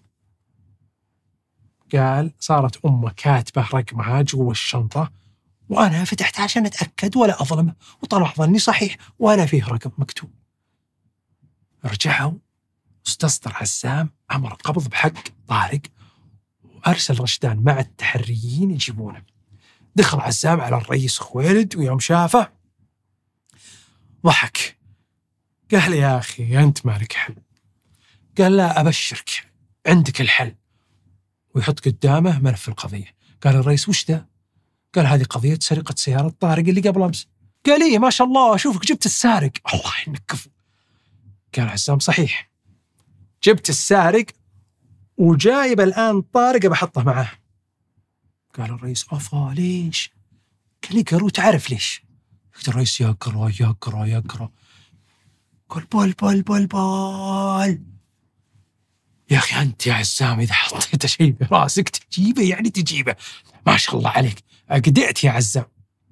قال صارت أمه كاتبة رقمها جوا الشنطة وأنا فتحت عشان أتأكد ولا أظلمه، وطلع ظني صحيح وأنا فيه رقم مكتوب. رجعوا استصدر عزام أمر قبض بحق طارق وأرسل رشدان مع التحريين يجيبونه. دخل عزام على الرئيس خويلد ويوم شافه ضحك. قال يا أخي أنت مالك حل. قال لا أبشرك عندك الحل، ويحط قدامه ملف القضية. قال الرئيس وش ده؟ قال هذه قضية سرقة سيارة طارق اللي قبل أمس. قال إيه ما شاء الله أشوفك جبت السارق. الله إنك كفو. قال عزام صحيح جبت السارق وجايب الآن طارق بحطه معه. قال الرئيس أفا ليش؟ قال يقرأ وتعرف ليش. قال الرئيس يقرأ يقرأ يقرأ. قال بول بول بول بول يا أخي أنت يا عزام إذا حطيت شيء براسك تجيبه يعني تجيبه، ما شاء الله عليك أقدعت يا عزام.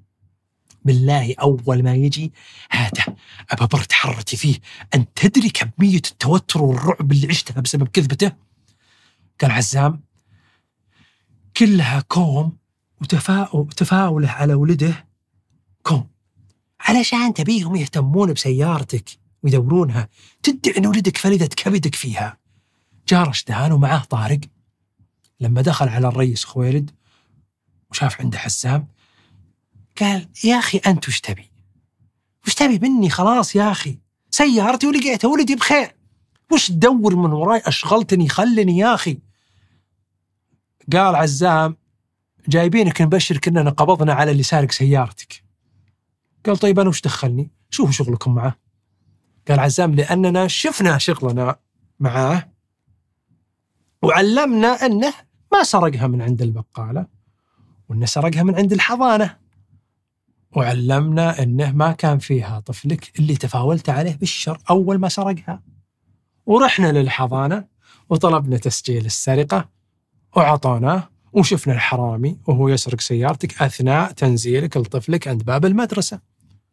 بالله أول ما يجي هذا أبى برد حرتي فيه. أن تدري كمية التوتر والرعب اللي عشتها بسبب كذبته؟ قال عزام كلها كوم وتفاؤله على ولده كوم، علشان تبيهم يهتمون بسيارتك ويدورونها، تدعي أن ولدك فلذة كبدك فيها. جاء رشدان ومعه طارق. لما دخل على الرئيس خويلد وشاف عنده حسام قال يا أخي أنت وش تبي؟ وش تبي مني؟ خلاص يا أخي سيارتي ولقيتها ولدي بخير، وش تدور من وراي؟ أشغلتني خلني يا أخي. قال عزام جايبينك نبشرك إننا قبضنا على اللي سارق سيارتك. قال طيب أنا وش دخلني؟ شوفوا شغلكم معه. قال عزام لأننا شفنا شغلنا معاه وعلمنا أنه ما سرقها من عند البقالة وأنه سرقها من عند الحضانة، وعلمنا أنه ما كان فيها طفلك اللي تفاولت عليه بالشر أول ما سرقها. ورحنا للحضانة وطلبنا تسجيل السرقة وعطوناه، وشفنا الحرامي وهو يسرق سيارتك أثناء تنزيلك لطفلك عند باب المدرسة.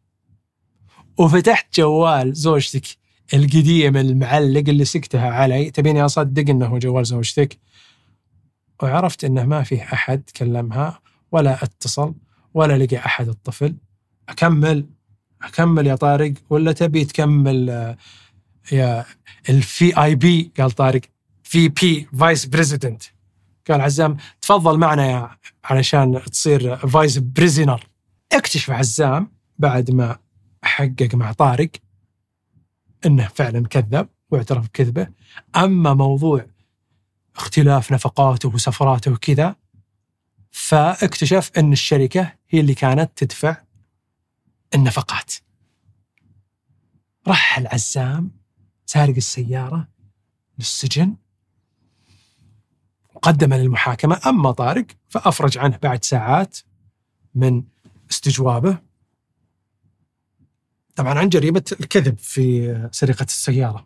وفتحت جوال زوجتك القديم المعلق اللي سكتها علي، تبيني أصدق أنه جوال زوجتك؟ وعرفت أنه ما فيه أحد كلمها ولا اتصل ولا لقى أحد الطفل. أكمل أكمل يا طارق ولا تبي تكمل يا الفي آي بي؟ قال طارق في بي فايس بريزيدنت. قال عزام تفضل معنا يا علشان تصير فايس بريزينر. اكتشف عزام بعد ما حقق مع طارق انه فعلا كذب واعترف بكذبه. اما موضوع اختلاف نفقاته وسفراته وكذا فاكتشف أن الشركة هي اللي كانت تدفع النفقات. راح العزام سارق السيارة للسجن وقدم للمحاكمة. أما طارق فأفرج عنه بعد ساعات من استجوابه، طبعا عن جريمة الكذب في سرقة السيارة.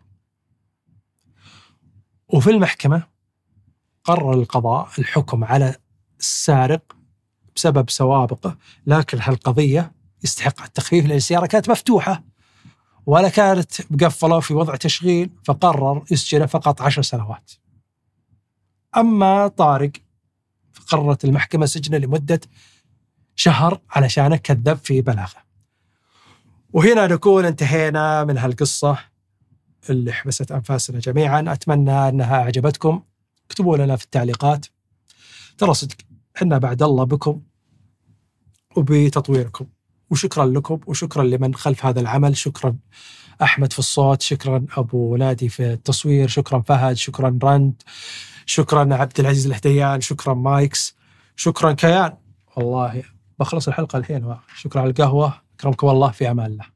وفي المحكمة قرر القضاء الحكم على السارق بسبب سوابقه، لكن هالقضية يستحق التخفيف لأن السيارة كانت مفتوحة ولا كانت مقفلة في وضع تشغيل، فقرر يسجن فقط عشر سنوات. أما طارق فقررت المحكمة سجنه لمدة شهر علشان كذب في بلاغه. وهنا نكون انتهينا من هالقصة اللي حبست أنفاسنا جميعا. أتمنى أنها أعجبتكم. اكتبوا لنا في التعليقات. ترى صدق حنا بعد الله بكم وبتطويركم، وشكرا لكم وشكرا لمن خلف هذا العمل. شكرا أحمد في الصوت، شكرا أبو نادي في التصوير، شكرا فهد، شكرا رند، شكرا عبد العزيز الهديان، شكرا مايكس، شكرا كيان. والله بخلص الحلقة الحين. شكرا على القهوة. أكرمكم الله، في أمان الله.